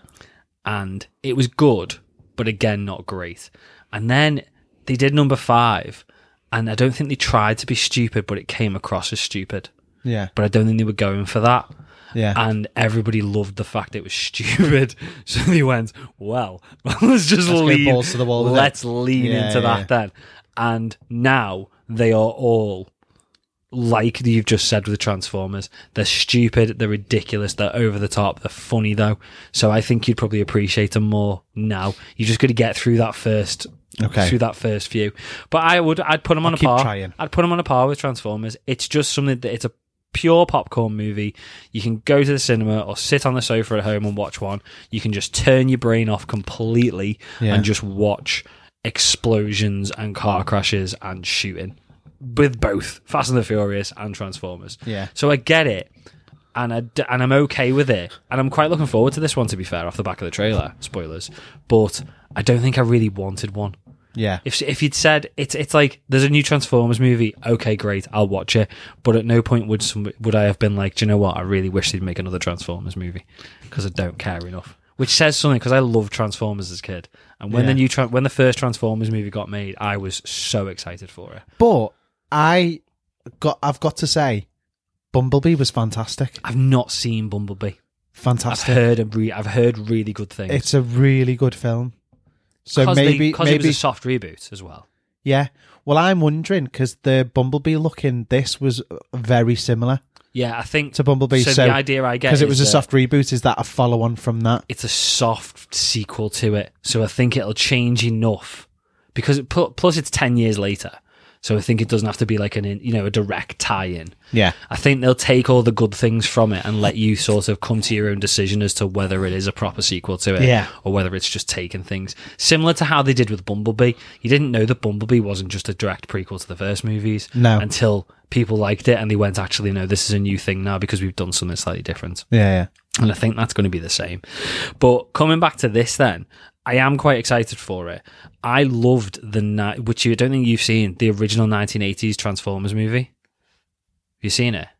And it was good, but again, not great. And then they did number five, and I don't think they tried to be stupid, but it came across as stupid. Yeah. But I don't think they were going for that. Yeah. And everybody loved the fact it was stupid. So they went, well, let's just Let's go lean. balls to the wall with it. Let's lean Yeah, into yeah. that then. And now they are all, like you've just said with the Transformers, they're stupid, they're ridiculous, they're over the top, they're funny though. So I think you'd probably appreciate them more now. You just got to get through that first, Okay. through that first few. But I would, I'd put them on I'll a keep par. trying. I'd put them on a par with Transformers. It's just something that it's a pure popcorn movie. You can go to the cinema or sit on the sofa at home and watch one. You can just turn your brain off completely Yeah. and just watch explosions and car crashes and shooting with both Fast and the Furious and Transformers. Yeah. So I get it, and I d- and I'm okay with it, and I'm quite looking forward to this one. To be fair, off the back of the trailer, spoilers, but I don't think I really wanted one. Yeah. If if you'd said it's it's like there's a new Transformers movie, okay, great, I'll watch it. But at no point would some, would I have been like, do you know what? I really wish they'd make another Transformers movie because I don't care enough. Which says something because I loved Transformers as a kid, and when Yeah. the new tra- when the first Transformers movie got made, I was so excited for it. But I got, I've got to say, Bumblebee was fantastic. I've not seen Bumblebee. Fantastic. I've heard a re- I've heard really good things. It's a really good film. So Cause maybe, because it was maybe, a soft reboot as well. yeah. Well, I'm wondering because the Bumblebee look in this was very similar Yeah, I think to Bumblebee. So, So, the idea I get because it is was a that soft reboot, is that a follow on from that? it's a soft sequel to it, so I think it'll change enough because it, pl- plus it's ten years later, so I think it doesn't have to be like an in- you know a direct tie-in. Yeah. I think they'll take all the good things from it and let you sort of come to your own decision as to whether it is a proper sequel to it Yeah. or whether it's just taking things. Similar to how they did with Bumblebee. You didn't know that Bumblebee wasn't just a direct prequel to the first movies No. until people liked it and they went, actually, no, this is a new thing now because we've done something slightly different. Yeah. Yeah. And I think that's going to be the same. But coming back to this then, I am quite excited for it. I loved the, ni- which you don't think you've seen, the original nineteen eighties Transformers movie. Have you seen it?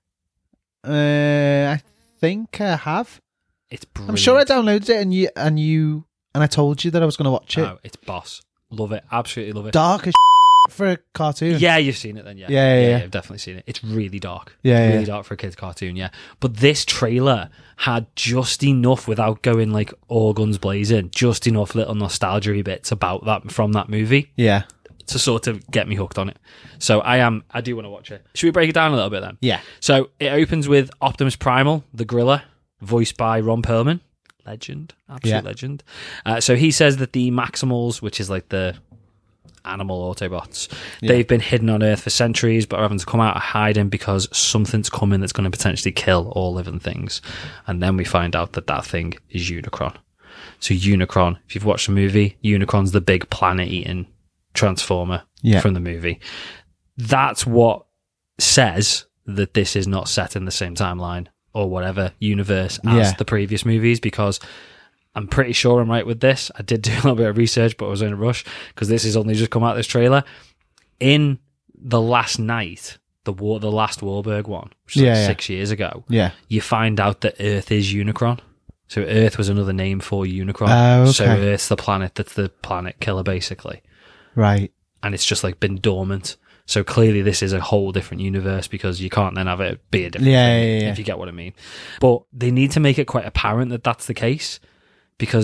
Uh, I think I have. It's brilliant. I'm sure I downloaded it and you and you and I told you that I was going to watch it. Oh, it's boss. Love it. Absolutely love it. Dark as for a cartoon. Yeah, you've seen it then, yeah. Yeah, yeah, yeah. I've definitely seen it. It's really dark. Yeah, It's yeah. really dark for a kid's cartoon, yeah. But this trailer had just enough, without going like all guns blazing, just enough little nostalgia bits about that from that movie Yeah. to sort of get me hooked on it. So I am, I do want to watch it. Should we break it down a little bit then? Yeah. So it opens with Optimus Primal, the Gorilla, voiced by Ron Perlman. Legend. Absolute Yeah. legend. Uh, so he says that the Maximals, which is like the animal Autobots, Yeah. they've been hidden on Earth for centuries, but are having to come out and hiding because something's coming that's going to potentially kill all living things. And then we find out that that thing is Unicron. So Unicron, if you've watched the movie, Unicron's the big planet-eating transformer Yeah. from the movie. That's what says that this is not set in the same timeline or whatever universe as Yeah. the previous movies, because I'm pretty sure I'm right with this. I did do a little bit of research, but I was in a rush because this has only just come out, this trailer. In The Last Night, the war, the last Wahlberg one, which was Yeah, like yeah. six years ago, Yeah. you find out that Earth is Unicron. So Earth was another name for Unicron. Oh, okay. So Earth's the planet that's the planet killer, basically. Right. And it's just like been dormant. So clearly this is a whole different universe because you can't then have it be a different Yeah, thing, yeah, yeah. if you get what I mean. But they need to make it quite apparent that that's the case, because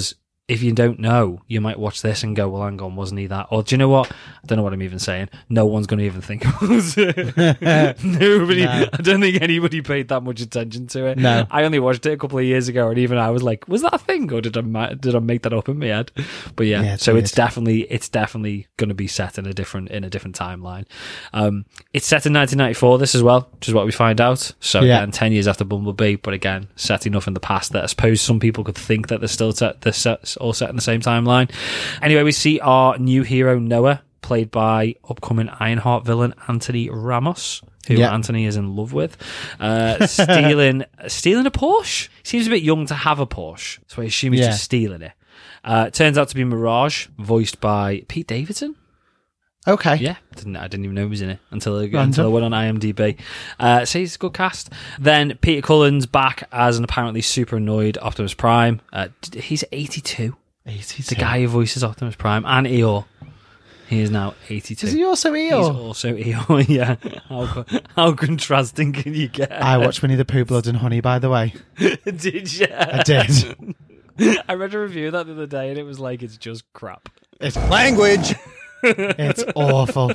if you don't know, you might watch this and go, well, hang on, wasn't he that? Or do you know what? I don't know what I'm even saying. No one's going to even think about it. Nobody, No. I don't think anybody paid that much attention to it. No. I only watched it a couple of years ago, and even I was like, was that a thing, or did I ma- did I make that up in my head? But yeah, Yeah, it's so weird. it's definitely it's definitely going to be set in a different in a different timeline. Um, it's set in nineteen ninety-four, this as well, which is what we find out. So Yeah. again, ten years after Bumblebee, but again, set enough in the past that I suppose some people could think that they're still set, they're set, all set in the same timeline. Anyway, we see our new hero Noah, played by upcoming Ironheart villain Anthony Ramos, who Yeah. Anthony is in love with, uh, stealing stealing a Porsche. Seems a bit young to have a Porsche, so I assume he's Yeah. just stealing it. Uh, it turns out to be Mirage, voiced by Pete Davidson. Okay. Yeah, didn't I didn't even know he was in it until I, until I went on IMDb. Uh, so he's a good cast. Then Peter Cullen's back as an apparently super annoyed Optimus Prime. Uh, d- he's eighty-two. eighty-two. The guy who voices Optimus Prime and Eeyore. He is now eighty-two. Is he also He's Eeyore? also Eeyore, yeah. How, co- how contrasting can you get? I watched Winnie the Pooh, Blood and Honey, by the way. Did you? I did. I read a review of that the other day and it was like, it's just crap. It's, Language. it's awful.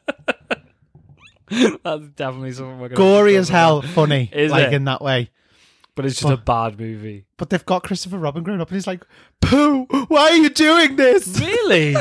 That's definitely something we're going to Gory as hell, funny. Is like it? in that way. But it's just a bad movie. But they've got Christopher Robin growing up and he's like, Pooh, why are you doing this? Really?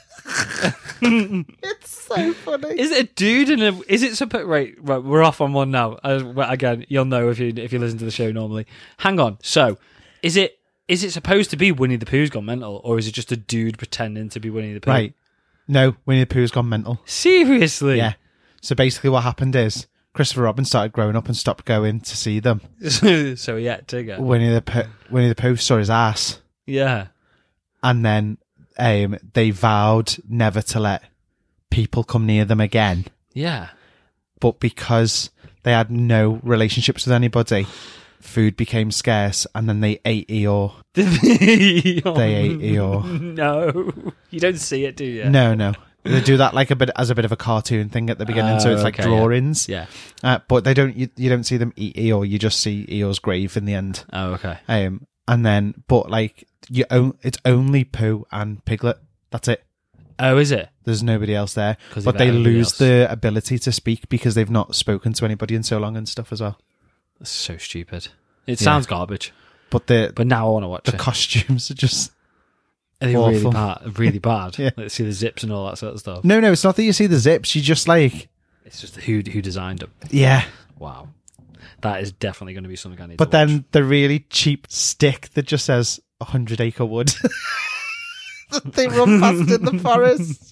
It's so funny. Is it a dude in a? Is it supposed? Right, right. We're off on one now. Uh, well, again, you'll know if you if you listen to the show normally. Hang on. So, is it is it supposed to be Winnie the Pooh's gone mental, or is it just a dude pretending to be Winnie the Pooh? Right. No, Winnie the Pooh's gone mental. Seriously? Yeah. So basically what happened is Christopher Robin started growing up and stopped going to see them. So yeah, Tigger. Winnie the Pooh, Winnie the Pooh saw his ass. Yeah. And then um, they vowed never to let people come near them again. Yeah. But because they had no relationships with anybody, food became scarce, and then they ate Eeyore. they ate Eeyore. No, you don't see it, do you? No, no. They do that like a bit as a bit of a cartoon thing at the beginning, so Oh, it's like okay, yeah. drawings. Yeah. Uh, but they don't. You, you don't see them eat Eeyore. You just see Eeyore's grave in the end. Oh, okay. Um, and then, but like you, own, it's only Pooh and Piglet. That's it. Oh, is it? There's nobody else there. 'Cause But they've they got everybody lose else. the ability to speak because they've not spoken to anybody in so long and stuff as well. That's so stupid. It Yeah. sounds garbage, But the but now I want to watch the it. costumes are just Are they really awful. bad? Really bad. Yeah. Let's see the zips and all that sort of stuff. no, no. It's not that you see the zips. You just like It's just who who designed them. yeah. Wow, that is definitely going to be something I need. But to watch. then the really cheap stick that just says a hundred acre wood. that they run past in the forest.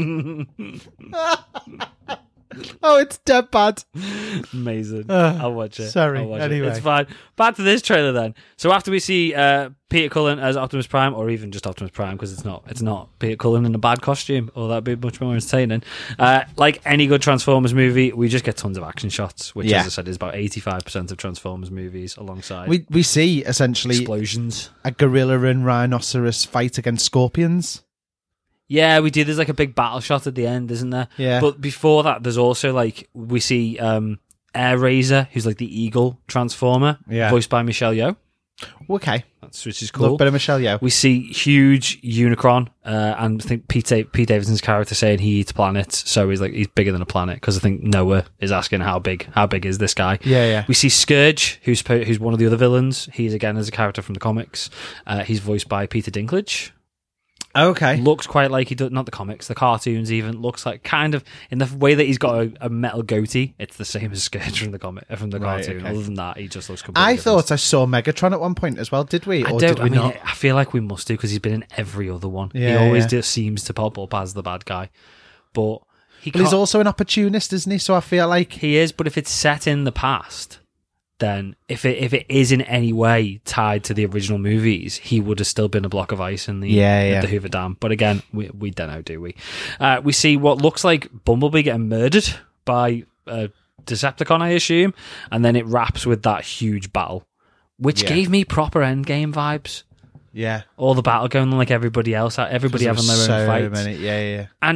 Oh, it's dead bad. Amazing. Uh, I'll watch it. sorry, I'll watch anyway. it. It's fine. Back to this trailer then. So after we see uh, Peter Cullen as Optimus Prime, or even just Optimus Prime, because it's not it's not Peter Cullen in a bad costume, or that'd be much more entertaining. Uh, like any good Transformers movie, we just get tons of action shots, which, Yeah. as I said, is about eighty-five percent of Transformers movies, alongside We we see essentially explosions. a gorilla and rhinoceros fight against scorpions. Yeah, we do. There's like a big battle shot at the end, isn't there? Yeah. But before that, there's also like we see um, Air Razor, who's like the eagle transformer, Yeah. voiced by Michelle Yeoh. Okay, That's which is love cool. a bit of Michelle Yeoh. We see huge Unicron, uh, and I think Pete, Pete Davidson's character saying he eats planets, so he's like he's bigger than a planet because I think Noah is asking how big how big is this guy. Yeah, yeah. We see Scourge, who's po- who's one of the other villains. He's again as a character from the comics. Uh, he's voiced by Peter Dinklage. Okay. Looks quite like he does, not the comics, the cartoons even, looks like kind of, in the way that he's got a, a metal goatee, it's the same as Scourge from the comic, from the Right, cartoon. okay. Other than that, he just looks completely I different. thought I saw Megatron at one point as well. Did we? I Or don't, did we I mean, not? I feel like we must do because he's been in every other one. he Yeah, always yeah. just seems to pop up as the bad guy. But he But he's can't- also an opportunist, isn't he? So I feel like he is, but if it's set in the past, then if it if it is in any way tied to the original movies, he would have still been a block of ice in the Yeah, at yeah. the Hoover Dam. But again, we we don't know, do we? Uh, we see what looks like Bumblebee getting murdered by a Decepticon, I assume, and then it wraps with that huge battle, which Yeah. gave me proper Endgame vibes. yeah, All the battle going on like everybody else, everybody There having was their own so fights. many. Yeah, yeah. And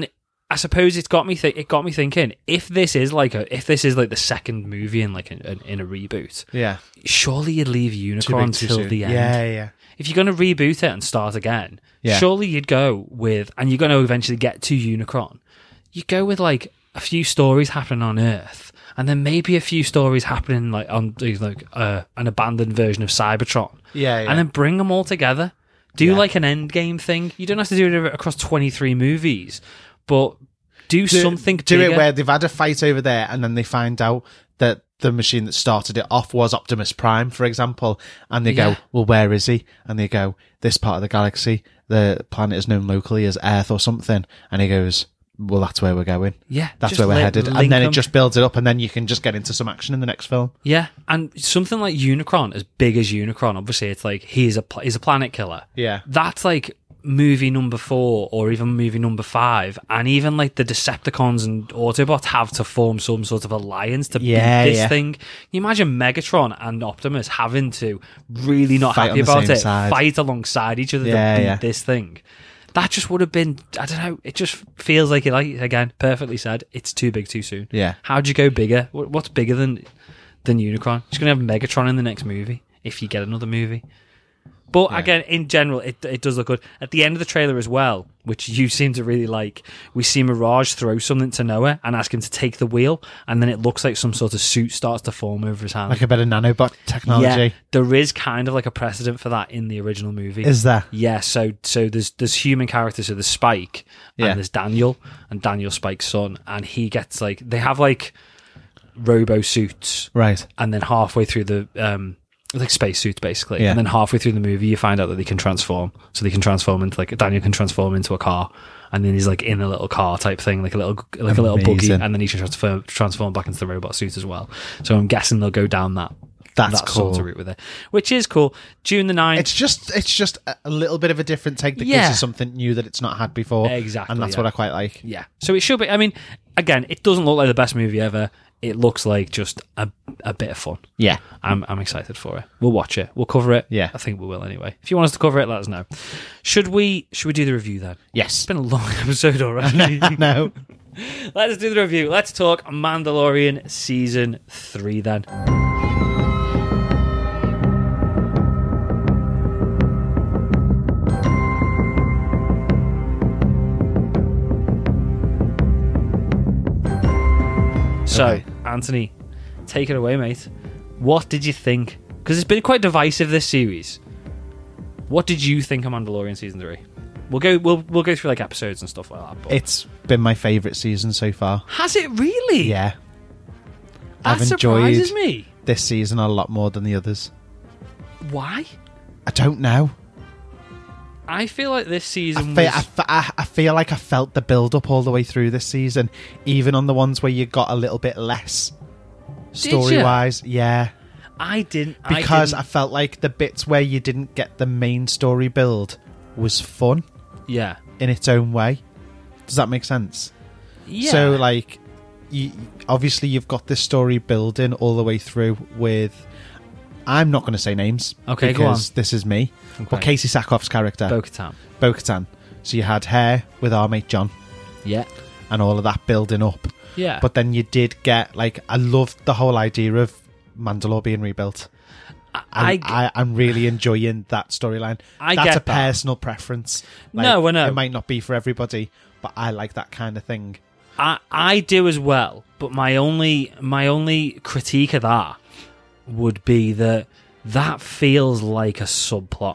I suppose it's got me. Th- it got me thinking. If this is like a, if this is like the second movie in like a, in a reboot, Yeah. surely you'd leave Unicron too till soon. the end. Yeah, yeah. If you're going to reboot it and start again, Yeah. surely you'd go with, and you're going to eventually get to Unicron. You go with like a few stories happening on Earth, and then maybe a few stories happening like on like uh, an abandoned version of Cybertron. Yeah, yeah. And then bring them all together. Do Yeah. like an Endgame thing. You don't have to do it across twenty-three movies, but do, do, something do bigger. it where they've had a fight over there and then they find out that the machine that started it off was Optimus Prime, for example, and they Yeah. go, well, where is he? And they go, this part of the galaxy, the planet is known locally as Earth or something, and he goes, well, that's where we're going. Yeah, That's just where we're li- headed. link And then them. it just builds it up, and then you can just get into some action in the next film. Yeah, and something like Unicron, as big as Unicron, obviously it's like he's a pl- he's a planet killer. Yeah. That's like movie number four or even movie number five, and even like the Decepticons and Autobots have to form some sort of alliance to Yeah, beat this yeah. thing. Can you imagine Megatron and Optimus having to really not Fight happy on the about same it, side. fight alongside each other Yeah, to beat yeah. this thing? That just would have been, I don't know, it just feels like it, like, again, perfectly said, it's too big too soon. Yeah. How'd you go bigger? What- What's bigger than than Unicron? You're going to have Megatron in the next movie, if you get another movie. But Yeah. again, in general, it it does look good. At the end of the trailer as well, which you seem to really like, we see Mirage throw something to Noah and ask him to take the wheel, and then it looks like some sort of suit starts to form over his hand. Like a bit of nanobot technology. Yeah, there is kind of like a precedent for that in the original movie. Is there? Yeah, so so there's there's human characters, so there's Spike and Yeah. there's Daniel, and Daniel Spike's son, and he gets like, they have like robo suits, Right. and then halfway through the um like space suits basically, Yeah. and then halfway through the movie you find out that they can transform, so they can transform into like, Daniel can transform into a car, and then he's like in a little car type thing, like a little like a little buggy, Amazing. and then he can transform transform back into the robot suit as well. So I'm guessing they'll go down that That's that cool. sort of route with it, which is cool. June the ninth. It's just it's just a- a little bit of a different take that Yeah. gives you something new that it's not had before. Exactly, And that's yeah. what I quite like. Yeah. So it should be. I mean, again, it doesn't look like the best movie ever. It looks like just a a bit of fun. Yeah. I'm I'm excited for it. We'll watch it. We'll cover it. Yeah. I think we will anyway. If you want us to cover it, let us know. Should we should we do the review then? Yes. It's been a long episode already. No. Let's do the review. Let's talk Mandalorian season three then. So, Okay. Anthony, take it away, mate. What did you think? Because it's been quite divisive, this series. What did you think of Mandalorian season three? We'll go. We'll we'll go through like episodes and stuff like that. But It's been my favourite season so far. has it really? Yeah. that I've enjoyed surprises me. this season a lot more than the others. Why? I don't know. I feel like this I season feel, was. I, fe- I, I feel like I felt the build up all the way through this season, even on the ones where you got a little bit less story wise. Yeah. I didn't Because I I, didn't, felt like the bits where you didn't get the main story build was fun yeah, in its own way. Does that make sense? yeah. So, like, you, obviously, you've got this story building all the way through with. I'm not going to say names. Okay, go because this is me. Okay. But Casey Sackhoff's character, Bo-Katan. Bo Katan. So you had her with our mate John Yeah, and all of that building up. yeah. But then you did get, like, I loved the whole idea of Mandalore being rebuilt. I, And I, I'm really enjoying that storyline. I That's get a that. personal preference. Like, No, I know. It might not be for everybody, but I like that kind of thing. I I do as well, but my only my only critique of that would be that that feels like a subplot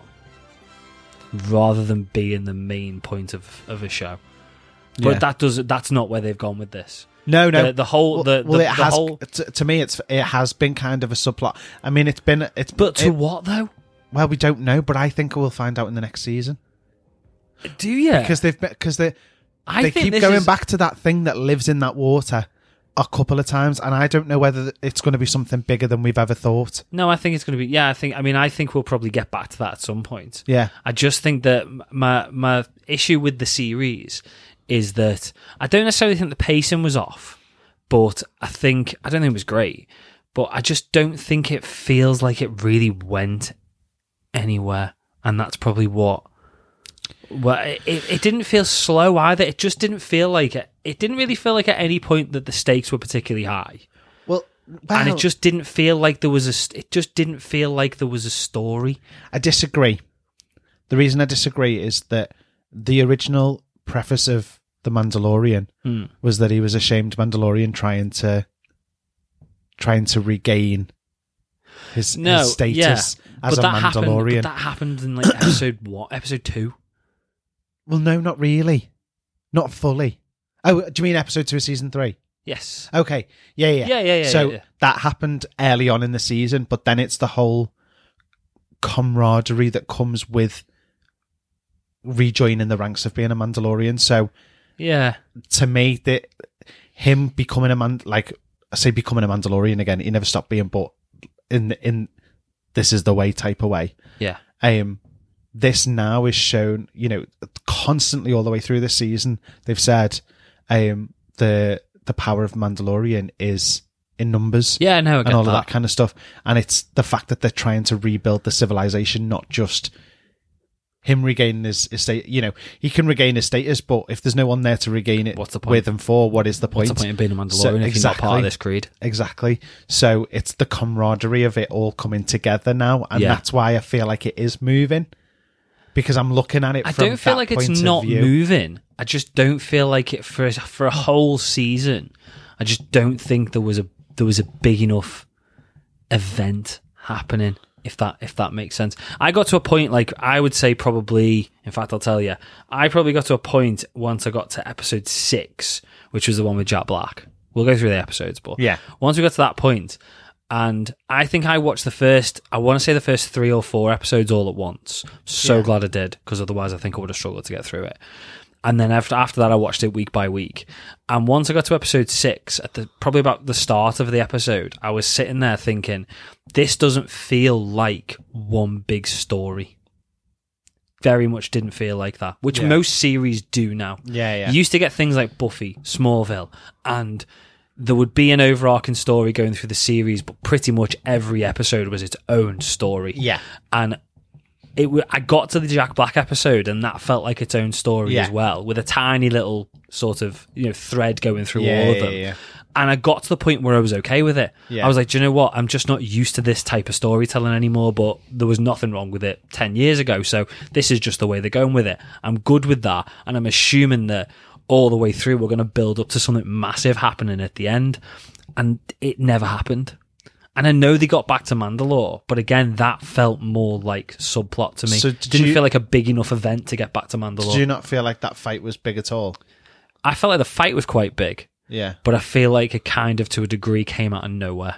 rather than being the main point of, of a show. But Yeah. that does that's not where they've gone with this. No, no. The, the whole well, the, well, the, it the has. whole. To, to me, it's it has been kind of a subplot. I mean, it's been it's But to it- what though? well, we don't know, but I think we'll find out in the next season Do you? because they've because they I they think keep this going is, back to that thing that lives in that water a couple of times, and I don't know whether it's going to be something bigger than we've ever thought. No, I think it's going to be. Yeah, I think. I mean, I think we'll probably get back to that at some point. Yeah, I just think that my my issue with the series is that I don't necessarily think the pacing was off, but I think I don't think it was great, but I just don't think it feels like it really went anywhere, and that's probably what. Well, it it didn't feel slow either. It just didn't feel like it didn't really feel like at any point that the stakes were particularly high. Well, well, and it just didn't feel like there was a. It just didn't feel like there was a story. I disagree. The reason I disagree is that the original preface of The Mandalorian Hmm. was that he was a shamed Mandalorian trying to trying to regain his, No, his status yeah, as but a that happened. Mandalorian. But that happened in like episode what? Episode two. Well, no, not really, not fully. Oh, do you mean episode two of season three? Yes. Okay, yeah, yeah, Yeah, yeah, yeah. So yeah, yeah. that happened early on in the season, but then it's the whole camaraderie that comes with rejoining the ranks of being a Mandalorian. So Yeah. to me, that him becoming a man, like I say, becoming a Mandalorian again, he never stopped being, but in in this is the way type of way. Yeah. Um, this now is shown, you know, constantly all the way through this season. They've said, um, the the power of Mandalorian is in numbers. Yeah, no, I get and all that. of that kind of stuff. And it's the fact that they're trying to rebuild the civilization, not just him regaining his, his state. You know, he can regain his status, but if there's no one there to regain it What's the point? with and for, what is the point? What's the point in being a Mandalorian So, if you're not part exactly. of this creed? Exactly. So it's the camaraderie of it all coming together now, and Yeah. that's why I feel like it is moving. Because I'm looking at it I from don't feel that like it's point of not view. moving. I just don't feel like it for for a whole season. I just don't think there was a there was a big enough event happening. If that if that makes sense, I got to a point like I would say probably. In fact, I'll tell you, I probably got to a point once I got to episode six, which was the one with Jack Black. We'll go through the episodes, but Yeah. once we got to that point, and I think I watched the first, I want to say the first three or four episodes all at once. So Yeah. glad I did, because otherwise I think I would have struggled to get through it. And then after after that, I watched it week by week. And once I got to episode six, at the probably about the start of the episode, I was sitting there thinking, this doesn't feel like one big story. Very much didn't feel like that, which Yeah. most series do now. Yeah, yeah. You used to get things like Buffy, Smallville, and there would be an overarching story going through the series, but pretty much every episode was its own story. Yeah. And it, w- I got to the Jack Black episode, and that felt like its own story Yeah. as well, with a tiny little sort of you know thread going through Yeah, all of yeah, them. yeah. And I got to the point where I was okay with it. Yeah. I was like, do you know what? I'm just not used to this type of storytelling anymore, but there was nothing wrong with it ten years ago. So this is just the way they're going with it. I'm good with that. And I'm assuming that all the way through, we're going to build up to something massive happening at the end. And it never happened. And I know they got back to Mandalore, but again, that felt more like subplot to me. So It did didn't you- feel like a big enough event to get back to Mandalore. Did you not feel like that fight was big at all? I felt like the fight was quite big. Yeah. But I feel like it kind of, to a degree, came out of nowhere.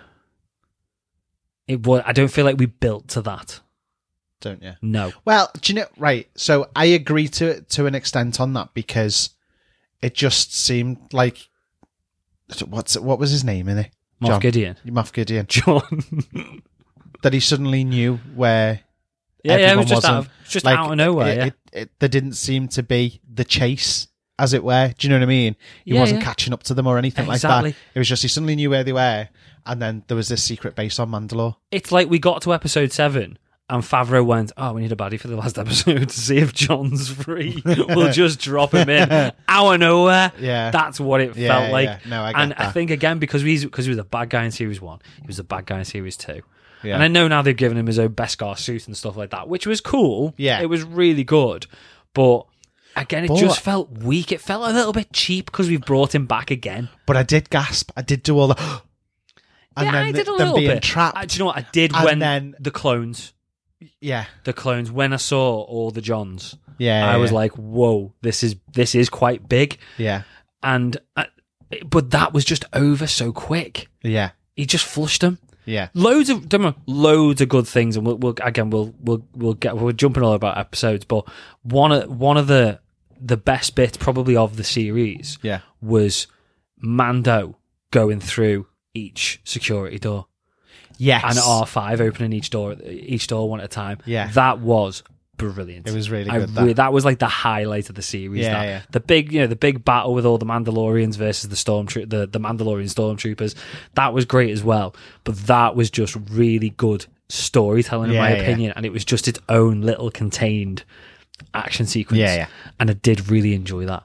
It was. I don't feel like we built to that. Don't you? No. Well, do you know, right, so I agree to to an extent on that, because it just seemed like, what's what was his name in it? Moff John. Gideon. Moff Gideon. John. That he suddenly knew where yeah, yeah, it everyone was just, wasn't. out of, just Like, out of nowhere, it, yeah. it, it, there didn't seem to be the chase, as it were. Do you know what I mean? He Yeah, wasn't yeah. catching up to them or anything Exactly. like that. It was just he suddenly knew where they were, and then there was this secret base on Mandalore. It's like we got to episode seven, and Favreau went, oh, we need a baddie for the last episode to see if John's free. We'll just drop him in. Out of nowhere. Yeah. That's what it Yeah, felt like. yeah. No, I get and I that. think, again, because he's, because he was a bad guy in series one, he was a bad guy in series two. Yeah. And I know now they've given him his own Beskar suit and stuff like that, which was cool. Yeah. It was really good. But again, it But- just felt weak. It felt a little bit cheap because we've brought him back again. But I did gasp. I did do all the... and yeah, then I did a them little being bit. trapped. I, do you know what I did And when then- the clones, Yeah. the clones, when I saw all the Johns, Yeah. I was yeah. like, whoa, this is this is quite big. Yeah. And I, but that was just over so quick. Yeah. He just flushed them. Yeah. Loads of don't know, loads of good things, and we'll, we'll again we'll we'll we'll get we're jumping all about episodes, but one of one of the the best bits probably of the series Yeah. was Mando going through each security door Yes. and R five opening each door each door one at a time. Yeah. that was brilliant. It was really I good, re- that. that was like the highlight of the series. Yeah, that. yeah. The big, you know, the big battle with all the Mandalorians versus the stormtro- the the Mandalorian stormtroopers. That was great as well. But that was just really good storytelling, in Yeah, my yeah. opinion, and it was just its own little contained action sequence. Yeah, yeah. And I did really enjoy that.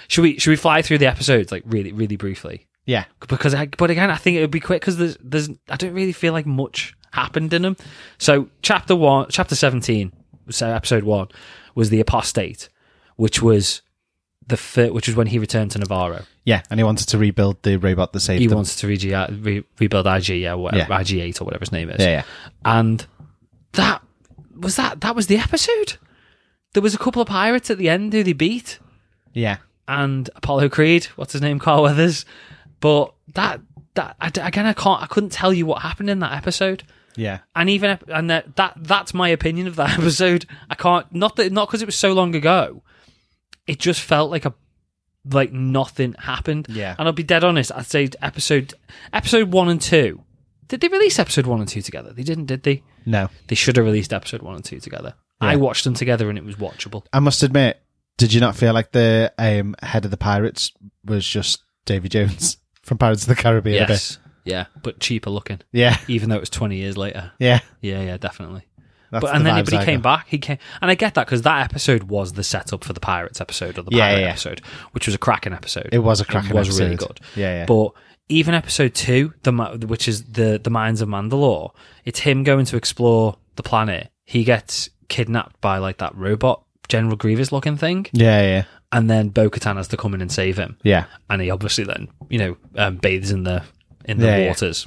Should we should we fly through the episodes like really really briefly? Yeah. Because I, but again, I think it would be quick because there's there's I don't really feel like much happened in them. So chapter one, chapter seventeen, so episode one was the apostate, which was the fir- which was when he returned to Navarro. Yeah, and he wanted to rebuild the robot that saved He them. wanted to re- re- rebuild I G, yeah, whatever, Yeah. I G eight or whatever his name is. Yeah, yeah. And that was that. That was the episode. There was a couple of pirates at the end who they beat, Yeah. and Apollo Creed, what's his name, Carl Weathers. But that that I, again, I can't. I couldn't tell you what happened in that episode. Yeah. And even and that, that that's my opinion of that episode. I can't not that not because it was so long ago. It just felt like a like nothing happened. Yeah. And I'll be dead honest. I'd say episode episode one and two. Did they release episode one and two together? They didn't, did they? No. They should have released episode one and two together. Yeah. I watched them together and it was watchable. I must admit, did you not feel like the um, head of the pirates was just Davy Jones from Pirates of the Caribbean? A bit? Yes. Yeah, but cheaper looking. Yeah. Even though it was twenty years later. Yeah. Yeah, yeah, definitely. That's But the and then vibes but he I came got. back. He came, and I get that because that episode was the setup for the Pirates episode or the Yeah, Pirate yeah, yeah. episode, which was a cracking episode. It was a cracking It was episode. really good. Yeah, yeah. But even episode two, the Ma- which is the the Mines of Mandalore, it's him going to explore the planet. He gets kidnapped by like that robot General Grievous looking thing, Yeah, yeah. and then Bo-Katan has to come in and save him. Yeah. And he obviously then you know um, bathes in the in the Yeah, yeah. waters.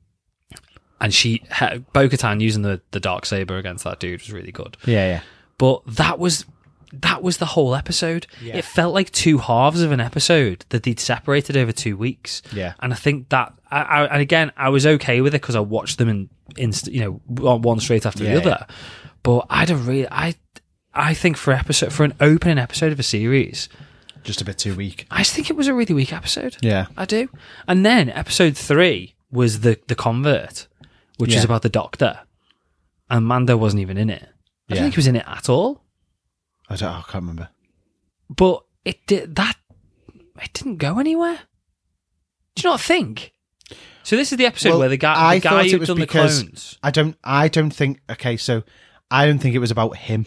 And she, Bo-Katan using the, the Darksaber against that dude was really good. Yeah, yeah. But that was that was the whole episode. Yeah. It felt like two halves of an episode that they'd separated over two weeks. Yeah. And I think that, I, I, and again, I was okay with it because I watched them in, inst- you know, one straight after Yeah, the other. But I don't really, I, I think for episode for an opening episode of a series, Just a bit too weak. I just think it was a really weak episode. Yeah. I do. And then episode three was the the convert, which Yeah. is about the Doctor, and Mando wasn't even in it. I Yeah. don't think he was in it at all. I don't. I can't remember. But it did that. It didn't go anywhere. Do you not think? So this is the episode Well, where the guy, I the guy thought it who'd was done the because- clones. I don't. I don't think. Okay, so I don't think it was about him.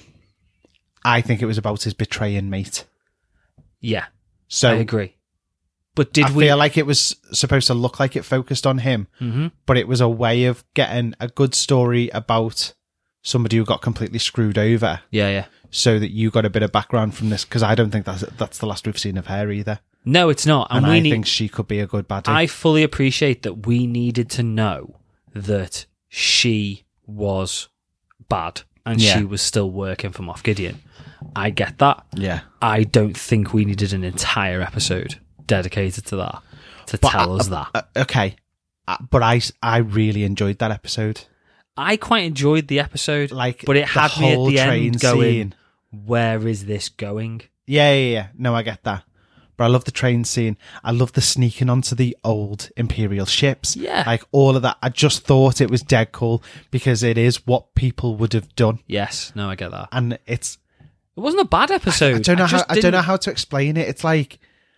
I think it was about his betraying mate. Yeah, So I agree. But did I we? feel like it was supposed to look like it focused on him, Mhm. but it was a way of getting a good story about somebody who got completely screwed over, Yeah, yeah. so that you got a bit of background from this. Because I don't think that's that's the last we've seen of her either, No, it's not. And, and we I need. think she could be a good baddie. I fully appreciate that we needed to know that she was bad and Yeah. she was still working for Moff Gideon. I get that. yeah, I don't think we needed an entire episode dedicated to that to But tell I- us that. Uh, okay, Uh, but I I really enjoyed that episode. I quite enjoyed the episode, Like, but it the had me at whole the train end going, scene. where is this going? Yeah, yeah, yeah. No, I get that. But I love the train scene. I love the sneaking onto the old Imperial ships. Yeah. Like all of that. I just thought it was dead cool because it is what people would have done. Yes, no, I get that. And it's It wasn't a bad episode. I don't know how just I don't didn't- know how to explain it. It's like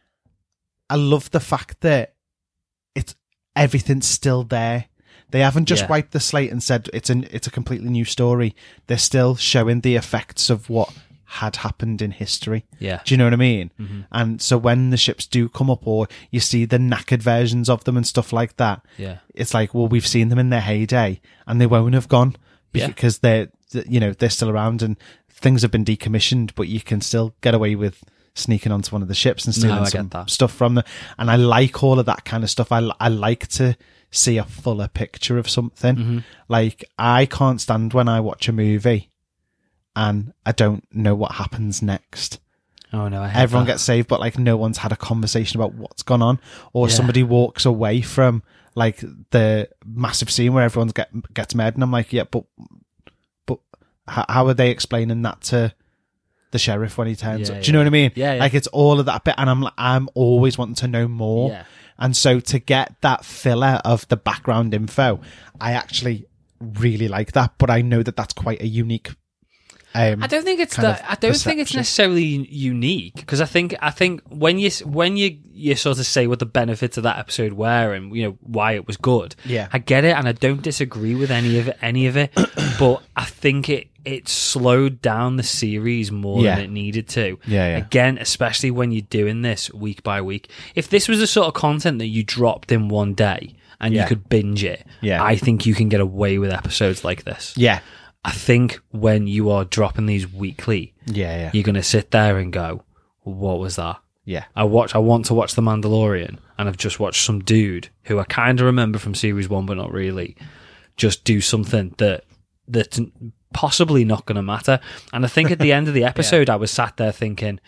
I love the fact that it's everything's still there. They haven't just Yeah. wiped the slate and said it's an it's a completely new story. They're still showing the effects of what had happened in history. Yeah. Do you know what I mean? Mm-hmm. And so when the ships do come up, or you see the knackered versions of them and stuff like that, Yeah. it's like, well, we've seen them in their heyday, and they won't have gone Yeah. because they're, you know, they're still around, and things have been decommissioned, but you can still get away with sneaking onto one of the ships and stealing No, I some get that. stuff from them. And I like all of that kind of stuff. I I like to see a fuller picture of something. Mm-hmm. Like, I can't stand when I watch a movie and I don't know what happens next. Oh no, I hate Everyone that. gets saved, but like no one's had a conversation about what's gone on, or Yeah. somebody walks away from like the massive scene where everyone's get gets mad, and I'm like, yeah, but but how, how are they explaining that to the sheriff when he turns Yeah, up? Do you know what I mean? Yeah, yeah. Like it's all of that bit, and I'm like, I'm always wanting to know more, Yeah. and so to get that filler of the background info, I actually really like that, but I know that that's quite a unique Um, I don't think it's kind that. of I don't think it's perception. necessarily unique because I think I think when you when you you sort of say what the benefits of that episode were and you know why it was good. Yeah. I get it, and I don't disagree with any of it. Any of it, but I think it it slowed down the series more Yeah. than it needed to. Yeah, yeah. Again, especially when you're doing this week by week. If this was the sort of content that you dropped in one day and Yeah. you could binge it, Yeah. I think you can get away with episodes like this. Yeah. I think when you are dropping these weekly, Yeah, yeah. you're going to sit there and go, what was that? Yeah. I watch. I want to watch The Mandalorian, and I've just watched some dude who I kind of remember from series one, but not really, just do something that that's possibly not going to matter. And I think at the end of the episode, I was sat there thinking,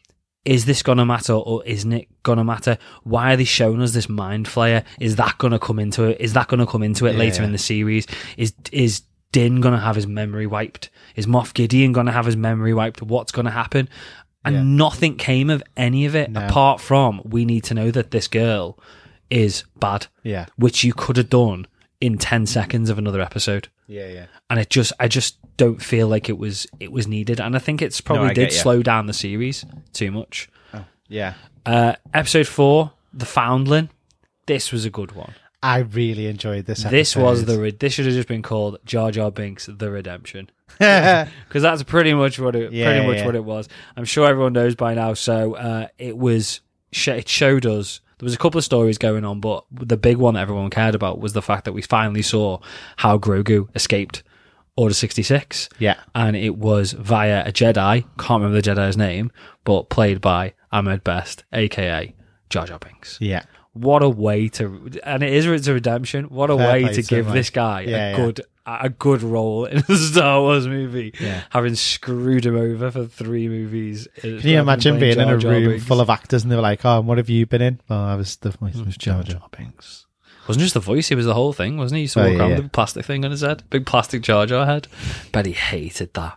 is this going to matter or isn't it going to matter? Why are they showing us this mind flayer? Is that going to come into it? Is that going to come into it Yeah, later yeah. in the series? Is is Din going to have his memory wiped? Is Moff Gideon going to have his memory wiped? What's going to happen? And Yeah. nothing came of any of it No. apart from we need to know that this girl is bad, Yeah. which you could have done in ten seconds of another episode. Yeah, yeah. And it just, I just don't feel like it was, it was needed. And I think it's probably I did get ya. slow down the series too much. Oh, yeah. Uh, episode four, The Foundling. This was a good one. I really enjoyed this episode. This was the, re- this should have just been called Jar Jar Binks, The Redemption. the... Because that's pretty much what it, Yeah, pretty much yeah. what it was. I'm sure everyone knows by now. So uh, it was, sh- it showed us. There was a couple of stories going on, but the big one that everyone cared about was the fact that we finally saw how Grogu escaped Order sixty-six. Yeah. And it was via a Jedi. Can't remember the Jedi's name, but played by Ahmed Best, aka Jar Jar Binks. Yeah. What a way to, and it is it's a redemption. What a Fair way play to so give much. this guy Yeah, a yeah. good a good role in a Star Wars movie, Yeah. having screwed him over for three movies. Can you imagine being in a room full of actors and they were like, "Oh, and what have you been in?" Well, I was the voice was Jar Jar. Binks. Wasn't just the voice; he was the whole thing, wasn't he? He used to Oh, walk yeah, around yeah. with a big plastic thing on his head, big plastic Jar Jar head. Bet he hated that.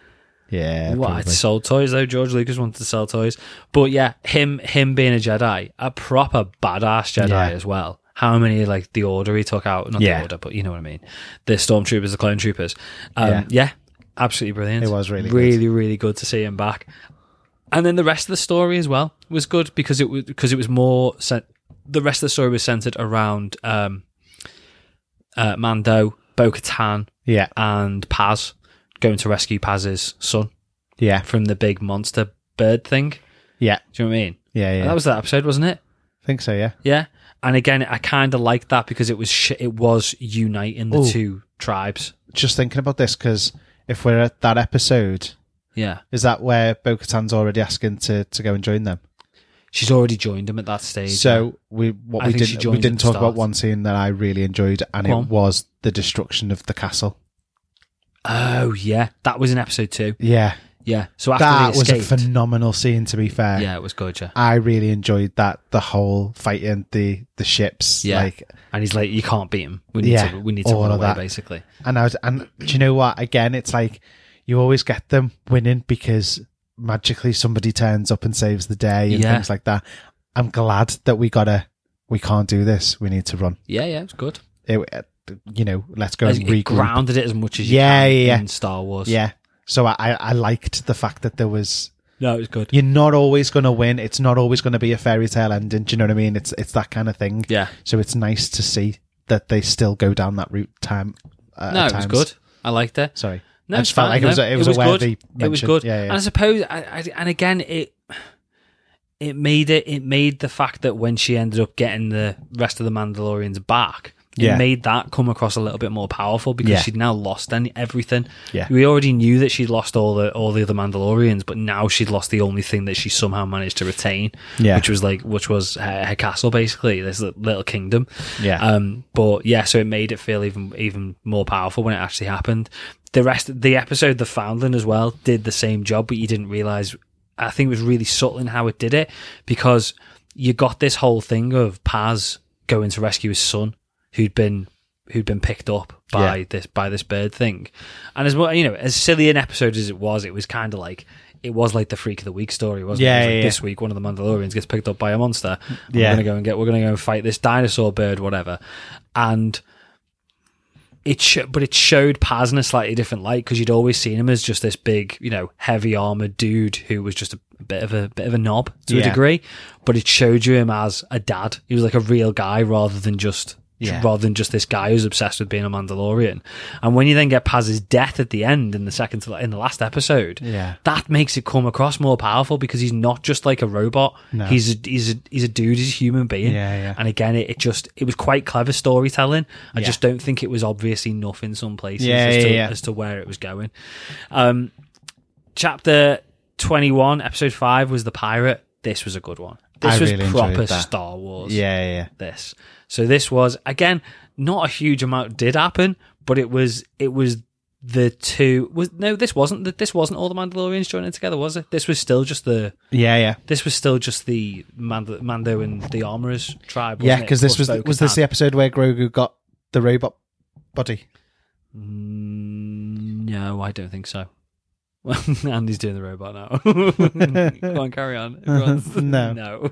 Yeah. What? probably. It sold toys though. George Lucas wanted to sell toys, but yeah, him him being a Jedi, a proper badass Jedi Yeah. as well. How many like the Order he took out? Not Yeah. the Order, but you know what I mean. The Stormtroopers, the Clone Troopers. Um, Yeah. yeah. absolutely brilliant. It was really good. really really good to see him back. And then the rest of the story as well was good because it was because it was more. Cent- the rest of the story was centered around um, uh, Mando, Bo-Katan, Yeah. and Paz going to rescue Paz's son Yeah. from the big monster bird thing. Yeah. Do you know what I mean? Yeah. Yeah. That was that episode, wasn't it? I think so. Yeah. Yeah. And again, I kind of liked that because it was sh- it was uniting the Ooh. two tribes. Just thinking about this because if we're at that episode, Yeah. is that where Bo-Katan's already asking to, to go and join them? She's already joined him at that stage. So we what I we think she didn't joined we at didn't the talk start. about one scene that I really enjoyed, and Go it on. was the destruction of the castle. Oh, yeah. That was in episode two. Yeah, Yeah. So after that they was a escaped. phenomenal scene. To be fair, Yeah, it was good, yeah. I really enjoyed that. The whole fighting the the ships, Yeah. like, And he's like, you can't beat him. We need Yeah, to, we need to all run of away, that. basically. and I was, and do you know what? Again, it's like you always get them winning because magically somebody turns up and saves the day and Yeah. things like that. I'm glad that we gotta. We can't do this. We need to run. Yeah, yeah, it was good. It, you know, let's go It, and it regroup. grounded it as much as you Yeah, can yeah, yeah. in Star Wars. Yeah. So I, I I liked the fact that there was. No, it was good. You're not always going to win. It's not always going to be a fairy tale ending. Do you know what I mean? It's it's that kind of thing. Yeah. So it's nice to see that they still go down that route. Time. Uh, No, at it was times. good. I liked it. Sorry. No, I it's just felt fine, like it was no. a, it was a good. worthy It was mention. good. Yeah, yeah. And I suppose, I, I, and again, it it made it it made the fact that when she ended up getting the rest of the Mandalorians back, it Yeah. made that come across a little bit more powerful because Yeah. she'd now lost any, everything. Yeah. We already knew that she'd lost all the all the other Mandalorians, but now she'd lost the only thing that she somehow managed to retain, Yeah. which was like which was her, her castle, basically this li- little kingdom. Yeah. Um, but yeah, so it made it feel even even more powerful when it actually happened. The rest, the episode, The Foundling as well, did the same job, but you didn't realize. I think it was really subtle in how it did it because you got this whole thing of Paz going to rescue his son, who'd been who'd been picked up by Yeah. this by this bird thing, and as well, you know, as silly an episode as it was, it was kind of like. It was like the Freak of the Week story, wasn't Yeah, it? It was like yeah, this week, one of the Mandalorians gets picked up by a monster. And Yeah. We're gonna go and get. We're gonna go and fight this dinosaur bird, whatever. And it sh- but it showed Paz in a slightly different light because you'd always seen him as just this big, you know, heavy armored dude who was just a bit of a bit of a knob to Yeah. a degree. But it showed you him as a dad. He was like a real guy rather than just Yeah. rather than just this guy who's obsessed with being a Mandalorian. And when you then get Paz's death at the end in the second to, in the last episode, Yeah. that makes it come across more powerful because he's not just like a robot. No. He's a, he's a, he's a dude. He's a human being. Yeah, yeah. And again, it, it just it was quite clever storytelling. I Yeah. just don't think it was obvious enough in some places Yeah, as, yeah, to, yeah. as to where it was going. Um, chapter twenty-one, episode five was the pirate. This was a good one. This I was really enjoyed proper that. Star Wars. Yeah, yeah. This. So this was again not a huge amount did happen, but it was it was the two was no this wasn't the, this wasn't all the Mandalorians joining together, was it? This was still just the Yeah, yeah. this was still just the Mando, Mando and the Armorers tribe. Yeah, wasn't it? because this Plus was was this Bo-Katan. the episode where Grogu got the robot body? Mm, no, I don't think so. Andy's doing the robot now. Go on, carry on. Everyone's- No. no,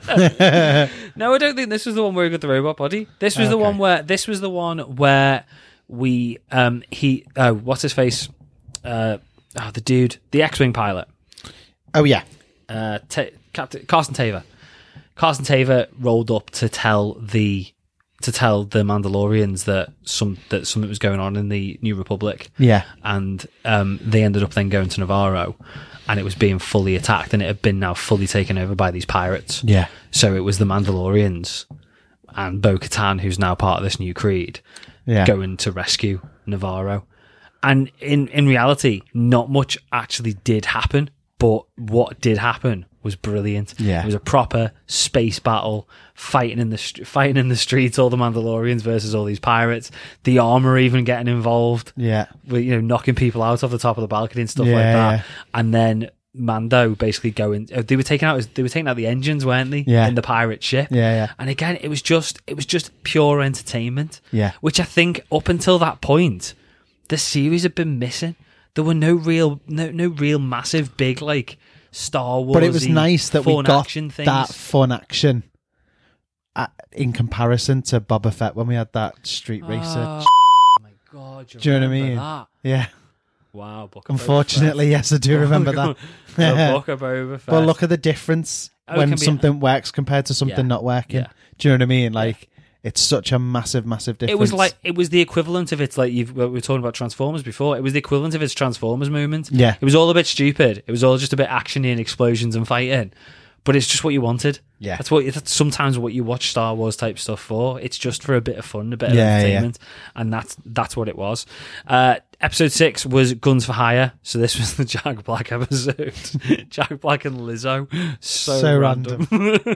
no. I don't think this was the one where he got the robot body. This was the Okay. one where this was the one where we um he oh what's his face uh oh, the dude the X-wing pilot Oh yeah, uh Ta Captain Carson Taver. Carson Taver rolled up to tell the to tell the Mandalorians that some that something was going on in the New Republic. yeah, And um, they ended up then going to Navarro, and it was being fully attacked, and it had been now fully taken over by these pirates. yeah, So it was the Mandalorians and Bo-Katan, who's now part of this new creed, yeah. going to rescue Navarro. And in, in reality, not much actually did happen, but what did happen was brilliant. Yeah. It was a proper space battle, fighting in the st- fighting in the streets, all the Mandalorians versus all these pirates. The armor even getting involved, Yeah, with, you know, knocking people out off the top of the balcony and stuff Yeah, like that. yeah. And then Mando basically going. uh, They were taking out. They were taking out the engines, weren't they? Yeah. In the pirate ship. yeah, yeah, And again, it was just it was just pure entertainment. Yeah. Which I think up until that point, the series had been missing. There were no real, no no real massive, big like Star Wars. But it was nice that we got action things. that fun action at, in comparison to Boba Fett when we had that street racer. Oh my god! Do you know what I remember mean? That? Yeah, Wow. Book of Boba unfortunately, yes, I do remember that. Fett. The Book of Boba Fett. But look at the difference Oh, it when can be- something works compared to something Yeah. not working. Yeah. Do you know what I mean? Like, it's such a massive, massive difference. It was like it was the equivalent of its like you've we were talking about Transformers before. It was the equivalent of its Transformers movement. Yeah. It was all a bit stupid. It was all just a bit actiony and explosions and fighting. But it's just what you wanted. Yeah. That's what that's sometimes what you watch Star Wars type stuff for. It's just for a bit of fun, a bit of Yeah, yeah. entertainment. And that's that's what it was. Uh episode six was Guns for Hire. So this was the Jack Black episode. Jack Black and Lizzo. So, So random.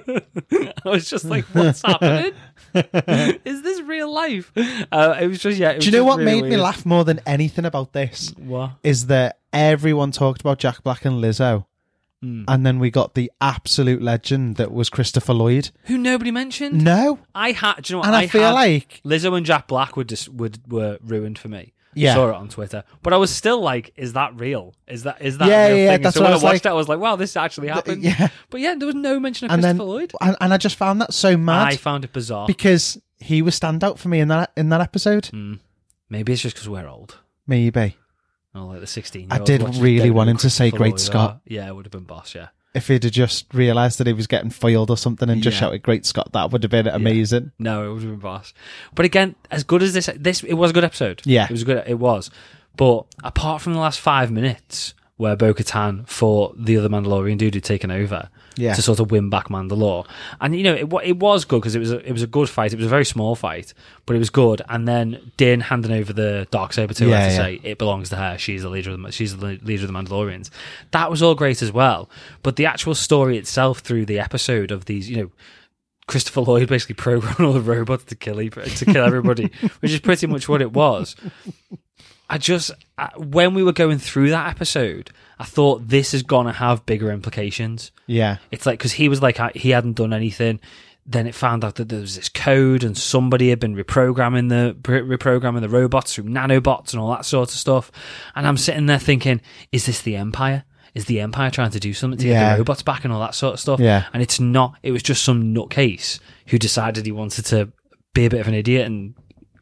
I was just like, what's happening? Is this real life? Uh, it was just yeah. It was Do you know just what really made me weird. laugh more than anything about this? What? Is that everyone talked about Jack Black and Lizzo, Hmm. and then we got the absolute legend that was Christopher Lloyd. Who nobody mentioned? No, I had. Do you know what? and I, feel had, like Lizzo and Jack Black were just would were ruined for me. Yeah. I saw it on Twitter, but I was still like, "Is that real? Is that is that Yeah, a real yeah, thing?" And that's so what when I I was watched like- it, I was like, "Wow, this actually happened." yeah, But yeah, there was no mention of and Christopher then Lloyd. and, and I just found that so mad I found it bizarre. because he was standout for me in that in that episode. Maybe it's just because we're old. Maybe Oh, like the sixteen. I did really want him to say Great Lloyd Scott. are. Yeah, it would have been boss. Yeah. if he'd have just realised that he was getting foiled or something and just Yeah. shouted "Great Scott," that would have been amazing. No, it would have been boss. But again, as good as this, this it was a good episode. Yeah. it was good. It was. But apart from the last five minutes where Bo-Katan fought the other Mandalorian dude who'd taken over Yeah. to sort of win back Mandalore, and you know it wa- it was good because it was a, it was a good fight. It was a very small fight, but it was good. And then Din handing over the Darksaber to her Yeah, to yeah. say it belongs to her. She's the leader of the she's the leader of the Mandalorians. That was all great as well. But the actual story itself through the episode of these, you know. Christopher Lloyd basically programmed all the robots to kill e- to kill everybody, which is pretty much what it was. I just I, when we were going through that episode, I thought this is gonna have bigger implications. Yeah. It's like because he was like I- he hadn't done anything. Then it found out that there was this code, and somebody had been reprogramming the reprogramming the robots through nanobots and all that sort of stuff. And I'm sitting there thinking, is this the Empire? Is the Empire trying to do something to Yeah. get the robots back and all that sort of stuff? Yeah. And it's not. It was just some nutcase who decided he wanted to be a bit of an idiot and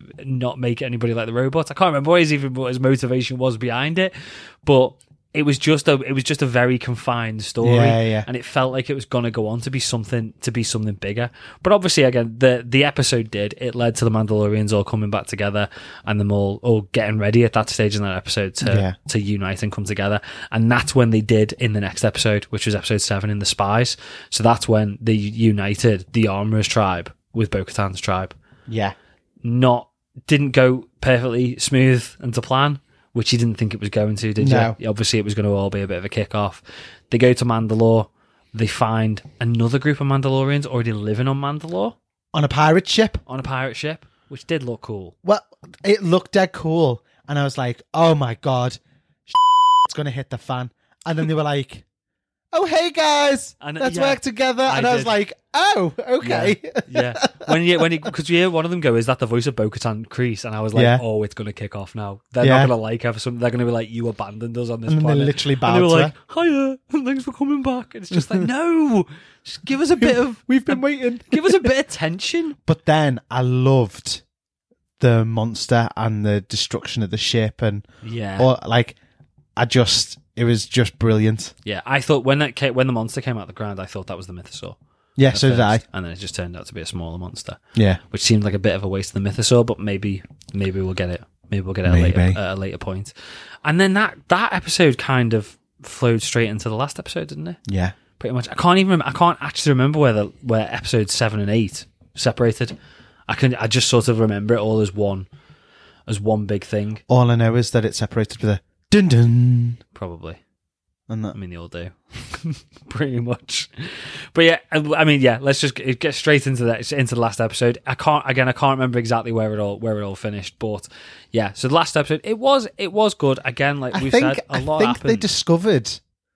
not make anybody like the robots. I can't remember what his even what his motivation was behind it, but it was just a it was just a very confined story, Yeah, yeah. and it felt like it was going to go on to be something to be something bigger. But obviously, again, the the episode did it led to the Mandalorians all coming back together and them all all getting ready at that stage in that episode to Yeah. to unite and come together. And that's when they did in the next episode, which was episode seven in the Spies. So that's when they united the Armorers tribe with Bo-Katan's tribe. Yeah. Not didn't go perfectly smooth and to plan, which you didn't think it was going to, did No. you? Obviously, it was going to all be a bit of a kick-off. They go to Mandalore. They find another group of Mandalorians already living on Mandalore On a pirate ship. on a pirate ship, which did look cool. Well, it looked dead cool. And I was like, oh my God, it's going to hit the fan. And then they were like, oh, hey guys, And, let's yeah, work together. And I I, was did. like, oh, okay. Yeah. When you when because you hear one of them go, is that the voice of Bo-Katan Kryze? And I was like, Yeah. oh, it's going to kick off now. They're Yeah. not going to like her for something. They're going to be like, you abandoned us on this And then they planet. literally and bowed they were to like, her. hiya, thanks for coming back. And it's just like, no, just give us a bit of, We've been waiting. give us a bit of tension. But then I loved the monster and the destruction of the ship. And Yeah. or like, I just, it was just brilliant. Yeah, I thought when that came, when the monster came out of the ground, I thought that was the Mythosaur. Yeah, at so did I. first. And then it just turned out to be a smaller monster, Yeah. which seemed like a bit of a waste of the Mythosaur. But maybe, maybe we'll get it. Maybe we'll get it at a, Maybe. later, at a later point. And then that that episode kind of flowed straight into the last episode, didn't it? Yeah. Pretty much. I can't even. Remember, I can't actually remember where the where episodes seven and eight separated. I can. I just sort of remember it all as one, as one big thing. All I know is that it's separated with a dun dun. Probably. And that. I mean, they all do, pretty much. But yeah, I mean, yeah. Let's just get get straight into that into the last episode. I can't again. I can't remember exactly where it all where it all finished, but yeah. So the last episode, it was it was good. Again, like I we've think, said, a I lot think happened. they discovered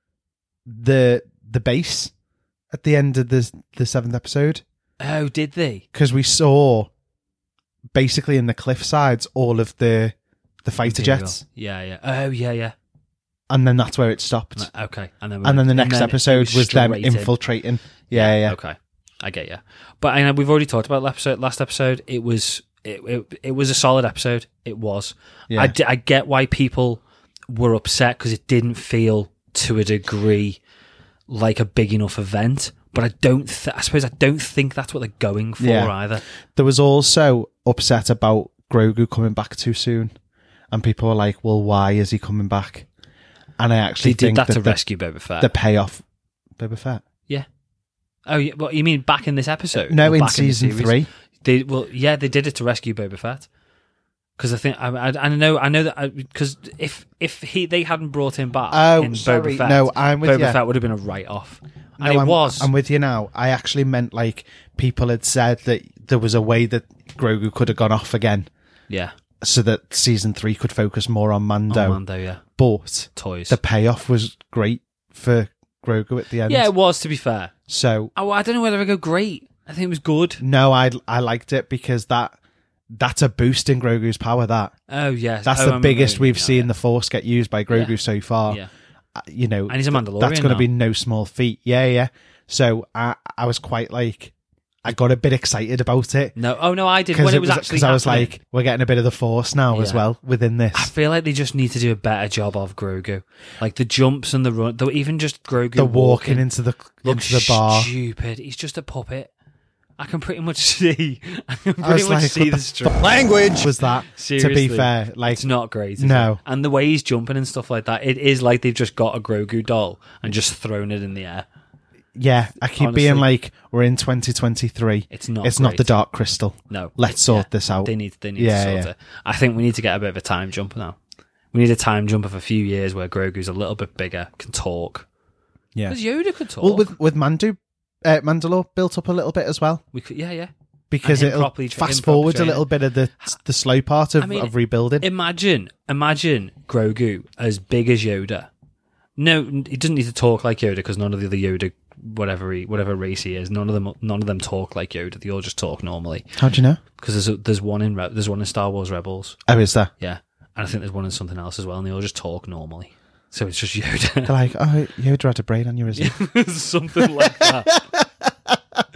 the the base at the end of the the seventh episode oh, did they? because we saw basically in the cliff sides all of the the fighter jets, Yeah, yeah. Oh, yeah, yeah. and then that's where it stopped. Okay, and then we And then went- the next then it episode was them straight in. infiltrating. Yeah, yeah. Okay, I get you. But I know we've already talked about the episode. Last episode, it was it it, it was a solid episode. It was. Yeah. I, d- I get why people were upset because it didn't feel to a degree like a big enough event. But I don't. Th- I suppose I don't think that's what they're going for Yeah. either. There was also upset about Grogu coming back too soon, and people were like, "Well, why is he coming back?" And I actually They did think that, that to the, rescue Boba Fett. the payoff, Boba Fett. yeah. Oh, yeah. Well, you mean back in this episode? No, Or in back the season series? three. They well, yeah, they did it to rescue Boba Fett. Because I think I, I, I know I know that because if if he they hadn't brought him back Oh, in sorry. Boba Fett, No, I'm with Boba you. Fett would have been a write off, and No, it I'm, was. I'm with you now. I actually meant like people had said that there was a way that Grogu could have gone off again, yeah, so that season three could focus more on Mando. on Mando, yeah, But toys. the payoff was great for Grogu at the end. yeah, it was. To be fair, So oh, I don't know whether I go great. I think it was good. no, I I liked it because that that's a boost in Grogu's power. That Oh yes, that's oh, the I'm biggest remembering we've now, seen yeah. the Force get used by Grogu Yeah. so far. Yeah, Uh, You know, and he's a th- Mandalorian. that's going to now. be no small feat. Yeah, yeah. So I I was quite like I got a bit excited about it. no. Oh no, I did Because when it was, actually. because I was happening. like, we're getting a bit of the Force now as Yeah. well within this. I feel like they just need to do a better job of Grogu, like the jumps and the run. Though even just Grogu the walking into the looks into the bar. stupid. He's just a puppet. I can pretty much see. I can I pretty was much like, see what the the strength. Language was that. To Seriously. be fair, like It's not great. is No. it? And the way he's jumping and stuff like that, it is like they've just got a Grogu doll and just thrown it in the air. yeah, I keep Honestly. being like, we're in twenty twenty-three. It's not. It's not great. the Dark Crystal. No. Let's It- sort yeah, this out. They need. They need Yeah, to sort yeah. it. I think we need to get a bit of a time jump now. We need a time jump of a few years where Grogu's a little bit bigger, can talk. Yeah. Because Yoda could talk. Well, with with Mandu, uh, Mandalore built up a little bit as well we could. Yeah, yeah. because And him it'll properly tra- fast him properly forward a training. little bit of the the slow part of, I mean, of rebuilding. Imagine, imagine Grogu as big as Yoda. No, he doesn't need to talk like Yoda because none of the other Yoda, whatever he, whatever race he is, none of them, none of them talk like Yoda. They all just talk normally. How do you know? Because there's a, there's one in Re- there's one in Star Wars Rebels, Oh, is there? yeah, and I think there's one in something else as well, and they all just talk normally. So it's just Yoda. They're like, oh, Yoda had a brain aneurysm. Something like that.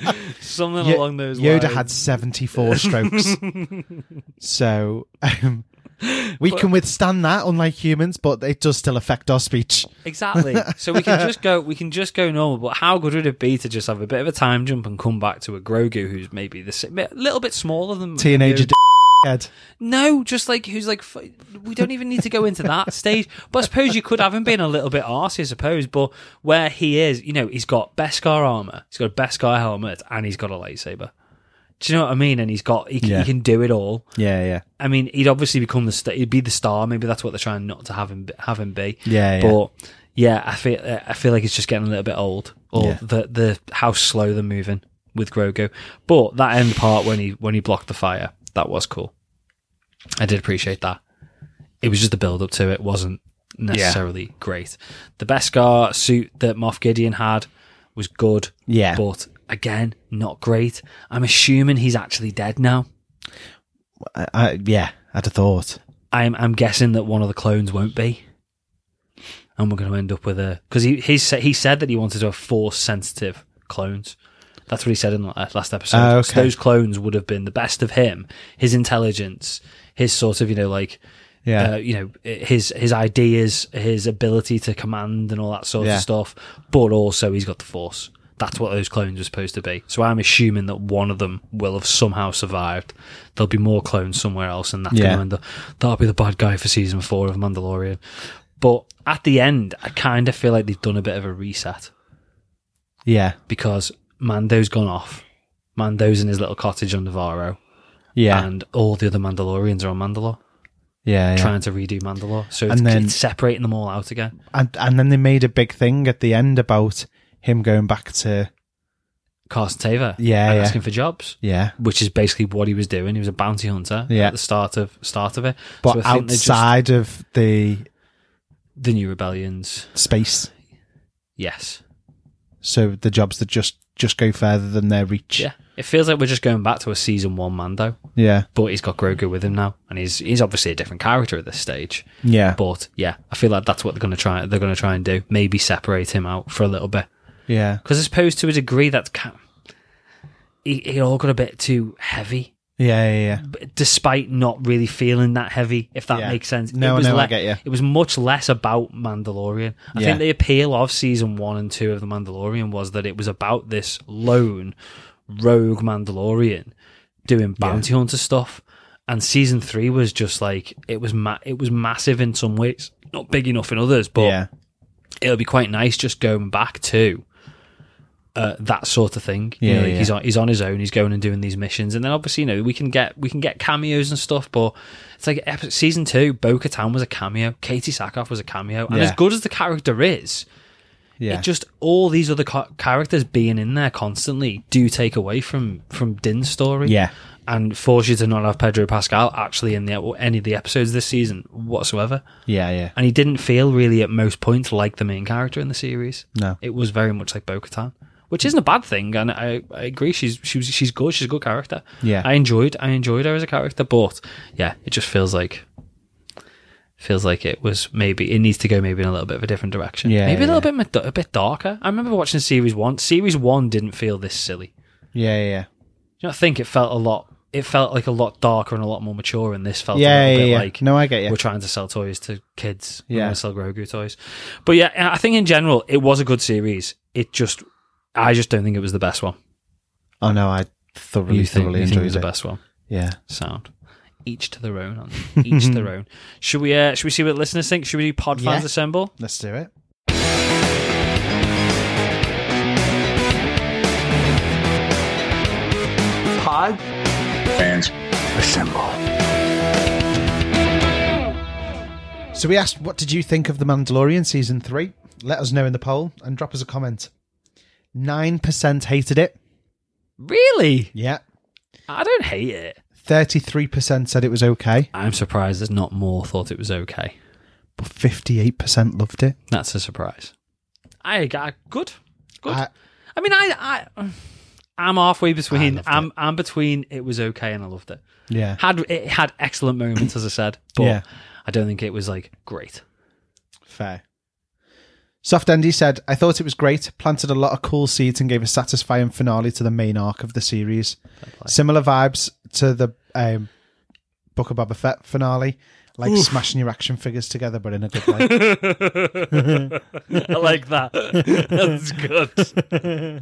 Something Yo- along those Yoda lines. had seventy-four strokes. So um, we But- can withstand that, unlike humans, but it does still affect our speech. Exactly. So we can just go. We can just go normal. But how good would it be to just have a bit of a time jump and come back to a Grogu who's maybe the sa- a little bit smaller than Teenager Yoda? d- head. No, just like who's like. f- We don't even need to go into that stage. But I suppose you could have him being a little bit arsey, I suppose. But where he is, you know, he's got Beskar armor, he's got a Beskar helmet, and he's got a lightsaber. Do you know what I mean? And he's got he, Yeah. he can do it all. Yeah, yeah. I mean, he'd obviously become the st- he'd be the star. Maybe that's what they're trying not to have him have him be. Yeah, yeah. But yeah, I feel I feel like it's just getting a little bit old, or Yeah. the the how slow they're moving with Grogu. But that end part when he when he blocked the fire, that was cool. I did appreciate that. It was just the build up to it wasn't necessarily great. The Beskar suit that Moff Gideon had was good, Yeah. but again, not great. I'm assuming he's actually dead now. I, I, yeah, I'd have thought. I'm I'm guessing that one of the clones won't be, and we're going to end up with a because he he said he said that he wanted to have force sensitive clones. That's what he said in the last episode. Oh, So okay. those clones would have been the best of him, his intelligence, his sort of you know like Yeah. uh, you know his his ideas, his ability to command and all that sort Yeah. of stuff. But also he's got the force. That's what those clones are supposed to be. So I'm assuming that one of them will have somehow survived. There'll be more clones somewhere else, and that's Yeah. going to end up. That'll be the bad guy for season four of Mandalorian. But at the end, I kind of feel like they've done a bit of a reset Yeah. because Mando's gone off. Mando's in his little cottage on Navarro, Yeah. and all the other Mandalorians are on Mandalore, yeah. yeah. trying to redo Mandalore. So it's, And then- it's separating them all out again. And and then they made a big thing at the end about him going back to Carson Tava, Yeah, and yeah. asking for jobs. yeah, Which is basically what he was doing. He was a bounty hunter Yeah. at the start of start of it. but So I think they're just- outside of the the new rebellions, space, yes, so the jobs that just just go further than their reach. yeah. It feels like we're just going back to a season one Mando, yeah, but he's got Grogu with him now, and he's he's obviously a different character at this stage. yeah, But yeah, I feel like that's what they're going to try. They're going to try and do. Maybe separate him out for a little bit, yeah, because I suppose to a degree that's ca- it, it all got a bit too heavy. yeah, yeah, yeah. But despite not really feeling that heavy, if that Yeah. makes sense. No, it was no, I le- get you. It was much less about Mandalorian. I Yeah. think the appeal of season one and two of The Mandalorian was that it was about this lone rogue Mandalorian doing bounty hunter stuff, and season three was just like it was. Ma- it was massive in some ways, not big enough in others, but yeah, it'll be quite nice just going back to uh, that sort of thing. You Yeah, know, like yeah. he's on he's on his own. He's going and doing these missions, and then obviously you know we can get we can get cameos and stuff. But it's like episode, season two, Bo-Katan was a cameo, Katie Sackhoff was a cameo, and Yeah. as good as the character is, yeah, it just all these other co- characters being in there constantly do take away from from Din's story. yeah, And force you to not have Pedro Pascal actually in the, any of the episodes this season whatsoever. yeah, yeah. And he didn't feel really at most points like the main character in the series. No, It was very much like Bo-Katan, which isn't a bad thing. And I, I agree, she's she was, she's good. She's a good character. Yeah. I enjoyed I enjoyed her as a character, but yeah, it just feels like feels like it was maybe it needs to go maybe in a little bit of a different direction. Yeah, maybe a little yeah. bit a bit darker. I remember watching series one. Series one didn't feel this silly. yeah, yeah, You know, I think it felt a lot. It felt like a lot darker and a lot more mature, and this felt yeah, a little yeah, bit yeah. like No, I get you. we're trying to sell toys to kids. We're Yeah. going to sell Grogu toys. But yeah, I think in general, it was a good series. It just, I just don't think it was the best one. Oh no, I thoroughly, You think, thoroughly you think it enjoyed was it. the best one? Yeah, Sound. Each to their own. Andy. Each to their own. Should we? Uh, should we see what listeners think? Should we do Pod Fans Yeah. Assemble? let's do it. Pod fans assemble. So we asked, what did you think of The Mandalorian season three? Let us know in the poll and drop us a comment. Nine percent hated it. Really? Yeah. I don't hate it. Thirty-three percent said it was okay, I'm surprised there's not more thought it was okay. but fifty-eight percent loved it. That's a surprise. I got good. Good. I- I mean, I, I, I'm halfway between. loved I'm, I'm between. It was okay, and I loved it. Yeah. Had it had excellent moments, as I said, but Yeah. I don't think it was like great. Fair. Soft Andy said, I thought it was great, planted a lot of cool seeds and gave a satisfying finale to the main arc of the series. Similar vibes to the um, Book of Boba Fett finale, like Oof. smashing your action figures together, but in a good way. I like that. That's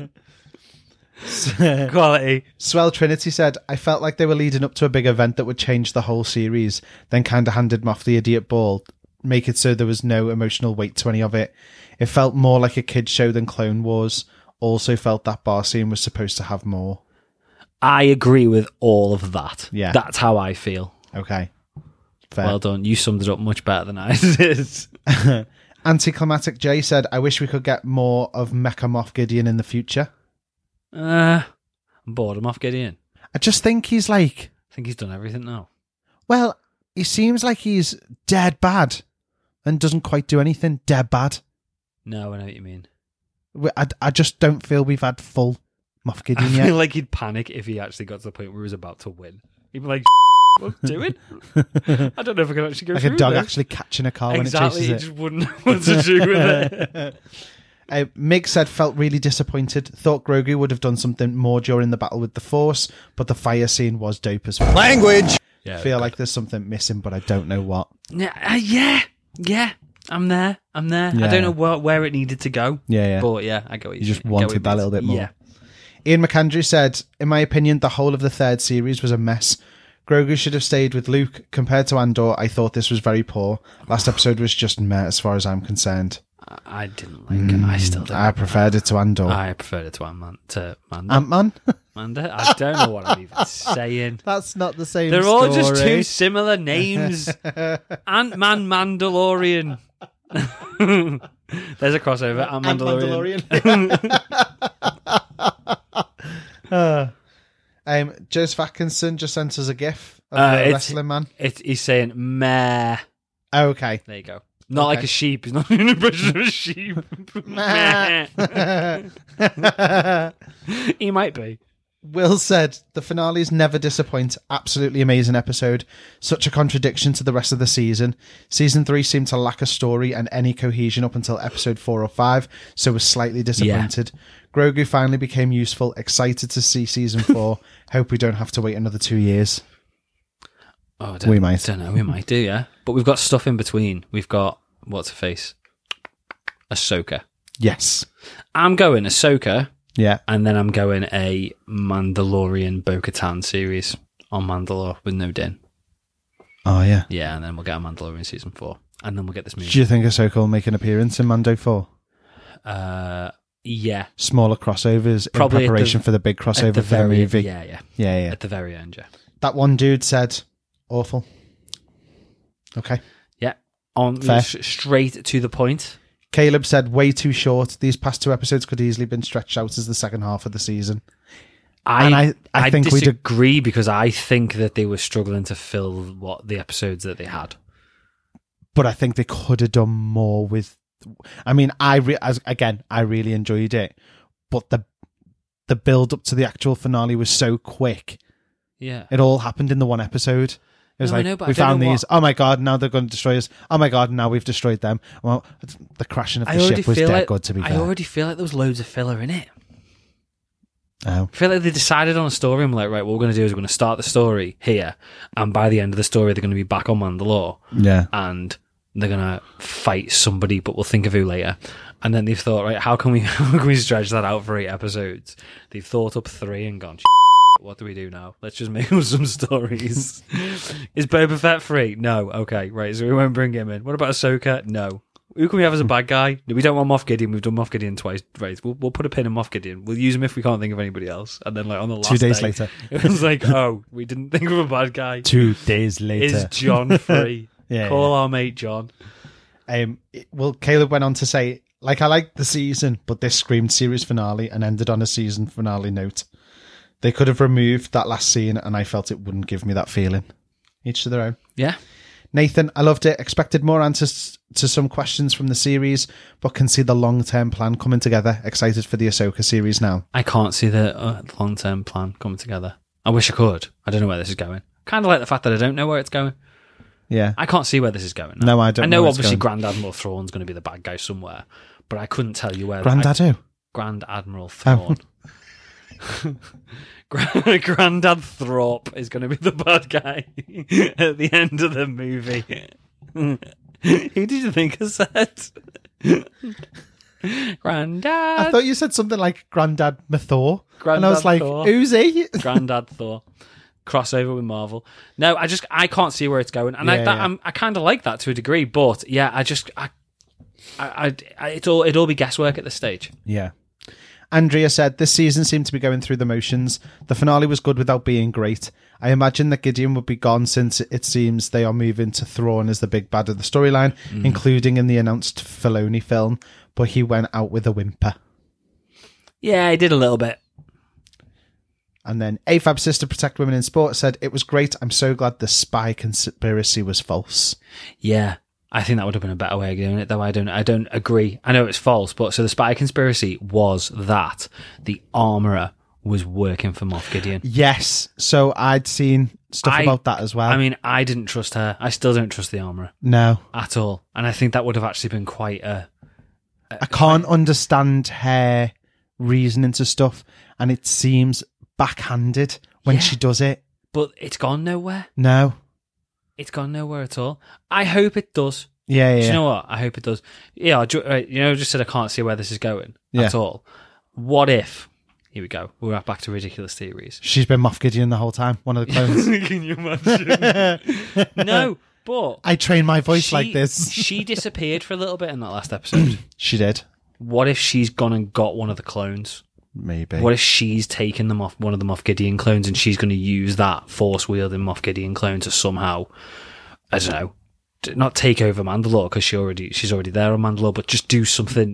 good. Quality. Swell Trinity said, I felt like they were leading up to a big event that would change the whole series, then kind of handed Moff the idiot ball, make it so there was no emotional weight to any of it. It felt more like a kid's show than Clone Wars. Also felt that bar scene was supposed to have more. I agree with all of that. Yeah. That's how I feel. Okay. Fair. Well done. You summed it up much better than I did. Anticlimactic J said, I wish we could get more of Mecha Moff Gideon in the future. Uh, I'm bored of Moff Gideon. I just think he's like... I think he's done everything now. Well, he seems like he's dead bad and doesn't quite do anything dead bad. No, I know what you mean. I, I just don't feel we've had full Moff Gideon I yet. I feel like he'd panic if he actually got to the point where he was about to win. He'd be like, what am I doing? I don't know if I can actually go like through Like a dog this. actually catching a car exactly, when it chases he it. just wouldn't know what to do with it. Uh, Mig said, felt really disappointed. Thought Grogu would have done something more during the battle with the Force, but the fire scene was dope as well. Language! Yeah, feel like there's something missing, but I don't know what. Yeah, uh, yeah, yeah. I'm there. I'm there. Yeah. I don't know where, where it needed to go. Yeah, yeah. But yeah, I get what You you just mean. wanted that a little bit more. Yeah. Ian McAndrew said, in my opinion, the whole of the third series was a mess. Grogu should have stayed with Luke. Compared to Andor, I thought this was very poor. Last episode was just meh as far as I'm concerned. I, I didn't like mm, it. I still didn't. I preferred it to Andor. I preferred it to Ant-Man. To Manda. Ant-Man? Manda? I don't know what I'm even saying. That's not the same They're story. all just two similar names. Ant-Man, Mandalorian. There's a crossover. Ant Mandalorian. Mandalorian. uh, um, Joseph Atkinson just sent us a gif of uh, the wrestling man. It, he's saying meh. Oh, okay. There you go. Not okay. like a sheep. He's not an impression of a sheep. He might be. Will said, the finales never disappoint. Absolutely amazing episode. Such a contradiction to the rest of the season. Season three seemed to lack a story and any cohesion up until episode four or five, so was slightly disappointed. Yeah. Grogu finally became useful. Excited to see season four. Hope we don't have to wait another two years. Oh, I don't, we might. I don't know. We might do, yeah. But we've got stuff in between. We've got, what's her face? Ahsoka. Yes. I'm going Ahsoka. Yeah. And then I'm going a Mandalorian Bo-Katan series on Mandalore with no Din. Oh, yeah. Yeah, and then we'll get a Mandalorian season four. And then we'll get this movie. Do you think Ahsoka will make an appearance in Mando four? Uh, yeah. Smaller crossovers Probably in preparation the, for the big crossover the for very, the movie. Yeah, yeah. Yeah, yeah. At the very end, yeah. That one dude said, awful. Okay. Yeah. On sh- straight to the point. Caleb said, way too short. These past two episodes could easily been stretched out as the second half of the season. I and I, I, I think we disagree because I think that they were struggling to fill what the episodes that they had. But I think they could have done more with. I mean, I re- as again, I really enjoyed it, but the the build up to the actual finale was so quick. Yeah, it all happened in the one episode. It was no, like, know, we found these. What... Oh my God, now they're going to destroy us. Oh my God, now we've destroyed them. Well, the crashing of the ship was dead like, good, to be fair. I already feel like there was loads of filler in it. Oh. I feel like they decided on a story and were like, right, what we're going to do is we're going to start the story here, and by the end of the story, they're going to be back on Mandalore. Yeah. And they're going to fight somebody, but we'll think of who later. And then they've thought, right, how can we, how can we stretch that out for eight episodes? They've thought up three and gone, what do we do now? Let's just make up some stories. Is Boba Fett free? No. Okay, right. So we won't bring him in. What about Ahsoka? No. Who can we have as a bad guy? We don't want Moff Gideon. We've done Moff Gideon twice. Right. We'll, we'll put a pin in Moff Gideon. We'll use him if we can't think of anybody else. And then, like, on the last Two days day, later. It was like, oh, we didn't think of a bad guy. Two days later. Is John free? yeah, Call yeah. our mate John. Um. Well, Caleb went on to say, like, I liked the season, but this screamed series finale and ended on a season finale note. They could have removed that last scene, and I felt it wouldn't give me that feeling. Each to their own. Yeah. Nathan, I loved it. Expected more answers to some questions from the series, but can see the long-term plan coming together. Excited for the Ahsoka series now. I can't see the uh, long-term plan coming together. I wish I could. I don't know where this is going. Kind of like the fact that I don't know where it's going. Yeah. I can't see where this is going. No, I don't I know, know obviously Grand Admiral Thrawn's going to be the bad guy somewhere, but I couldn't tell you where. Grandad I, who? Grand Admiral Thrawn. Grandad Thorpe is going to be the bad guy at the end of the movie. Who did you think I said? Grandad. I thought you said something like Grandad Mathor. Grandad and I was like, Thor. who's he? Grandad Thor. Crossover with Marvel. No, I just I can't see where it's going, and Yeah, I that, yeah. I'm, I kind of like that to a degree. But yeah, I just I, I, I it's all it'll all be guesswork at this stage. Yeah. Andrea said, this season seemed to be going through the motions. The finale was good without being great. I imagine that Gideon would be gone since it seems they are moving to Thrawn as the big bad of the storyline, mm. including in the announced Filoni film, but he went out with a whimper. Yeah, he did a little bit. And then A F A B Sister Protect Women in Sport said, it was great. I'm so glad the spy conspiracy was false. Yeah. I think that would have been a better way of doing it, though. I don't. I don't agree. I know it's false, but so the spy conspiracy was that the armorer was working for Moff Gideon. Yes, so I'd seen stuff I, about that as well. I mean, I didn't trust her. I still don't trust the armorer. No, at all. And I think that would have actually been quite a. a I can't quite... understand her reasoning to stuff, and it seems backhanded when yeah, she does it. But it's gone nowhere. No. It's gone nowhere at all. I hope it does. Yeah, yeah. Do you know what? I hope it does. Yeah, you know, I just said I can't see where this is going yeah. at all. What if? Here we go. We're back to ridiculous theories. She's been Moff Gideon the whole time. One of the clones. Can you imagine? No, but I train my voice she, like this. She disappeared for a little bit in that last episode. She did. What if she's gone and got one of the clones? Maybe. What if she's taken them off one of the Moff Gideon clones and she's going to use that force wielding Moff Gideon clone to somehow, I don't know, not take over Mandalore because she already she's already there on Mandalore, but just do something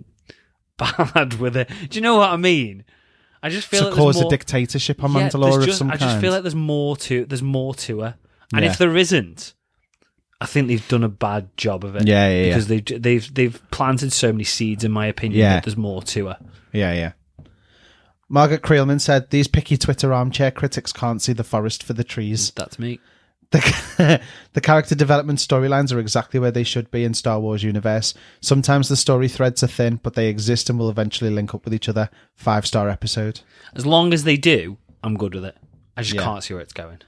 bad with it. Do you know what I mean? I just feel to like cause more, a dictatorship on yeah, Mandalore just, of some I kind. just feel like there's more to there's more to her, and yeah. if there isn't, I think they've done a bad job of it. Yeah, yeah, because yeah. they've they've they've planted so many seeds, in my opinion, yeah. that there's more to her. Yeah, yeah. Margaret Creelman said, these picky Twitter armchair critics can't see the forest for the trees. That's me. The, the character development storylines are exactly where they should be in Star Wars universe. Sometimes the story threads are thin, but they exist and will eventually link up with each other. Five-star episode. As long as they do, I'm good with it. I just yeah. can't see where it's going.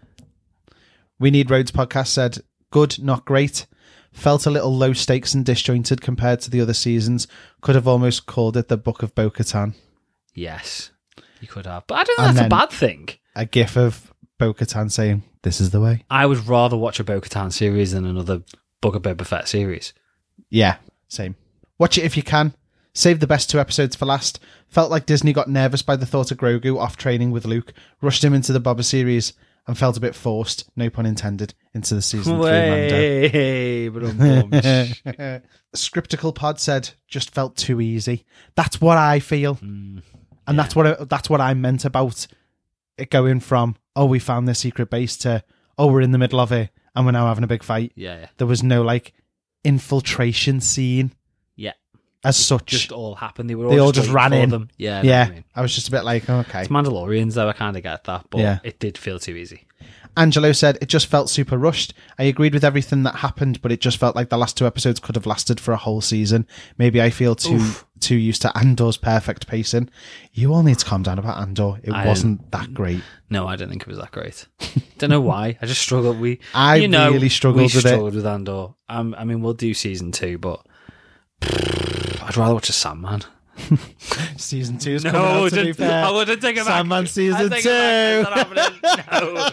We Need Roads podcast said, good, not great. Felt a little low stakes and disjointed compared to the other seasons. Could have almost called it the Book of Bo-Katan. Yes, you could have. But I don't think And that's a then bad thing. A gif of Bo-Katan saying, this is the way. I would rather watch a Bo-Katan series than another Book of Boba Fett series. Yeah, same. Watch it if you can. Save the best two episodes for last. Felt like Disney got nervous by the thought of Grogu off training with Luke, rushed him into the Boba series, and felt a bit forced, no pun intended, into the season Way, three Mando. Scriptical Pod said, just felt too easy. That's what I feel. Mm, and yeah. that's what I, that's what I meant about it going from, oh, we found this secret base to, oh, we're in the middle of it and we're now having a big fight. Yeah, yeah. There was no, like, infiltration scene. Yeah. As such. Just all happened. They, were all they just all just ran in. Them. Yeah, yeah. I, mean. I was just a bit like, okay. It's Mandalorians, though. I kind of get that, but yeah. it did feel too easy. Angelo said, it just felt super rushed. I agreed with everything that happened, but it just felt like the last two episodes could have lasted for a whole season. Maybe I feel too Oof. too used to Andor's perfect pacing. You all need to calm down about Andor. It I wasn't that great. No, I don't think it was that great. Don't know why. I just struggled. We, I you know, really struggled we with struggled it. with Andor. Um, I mean, we'll do season two, but I'd rather watch a Sandman. Season two is no, coming out, to be fair. I wouldn't take it back. Sandman season two. No.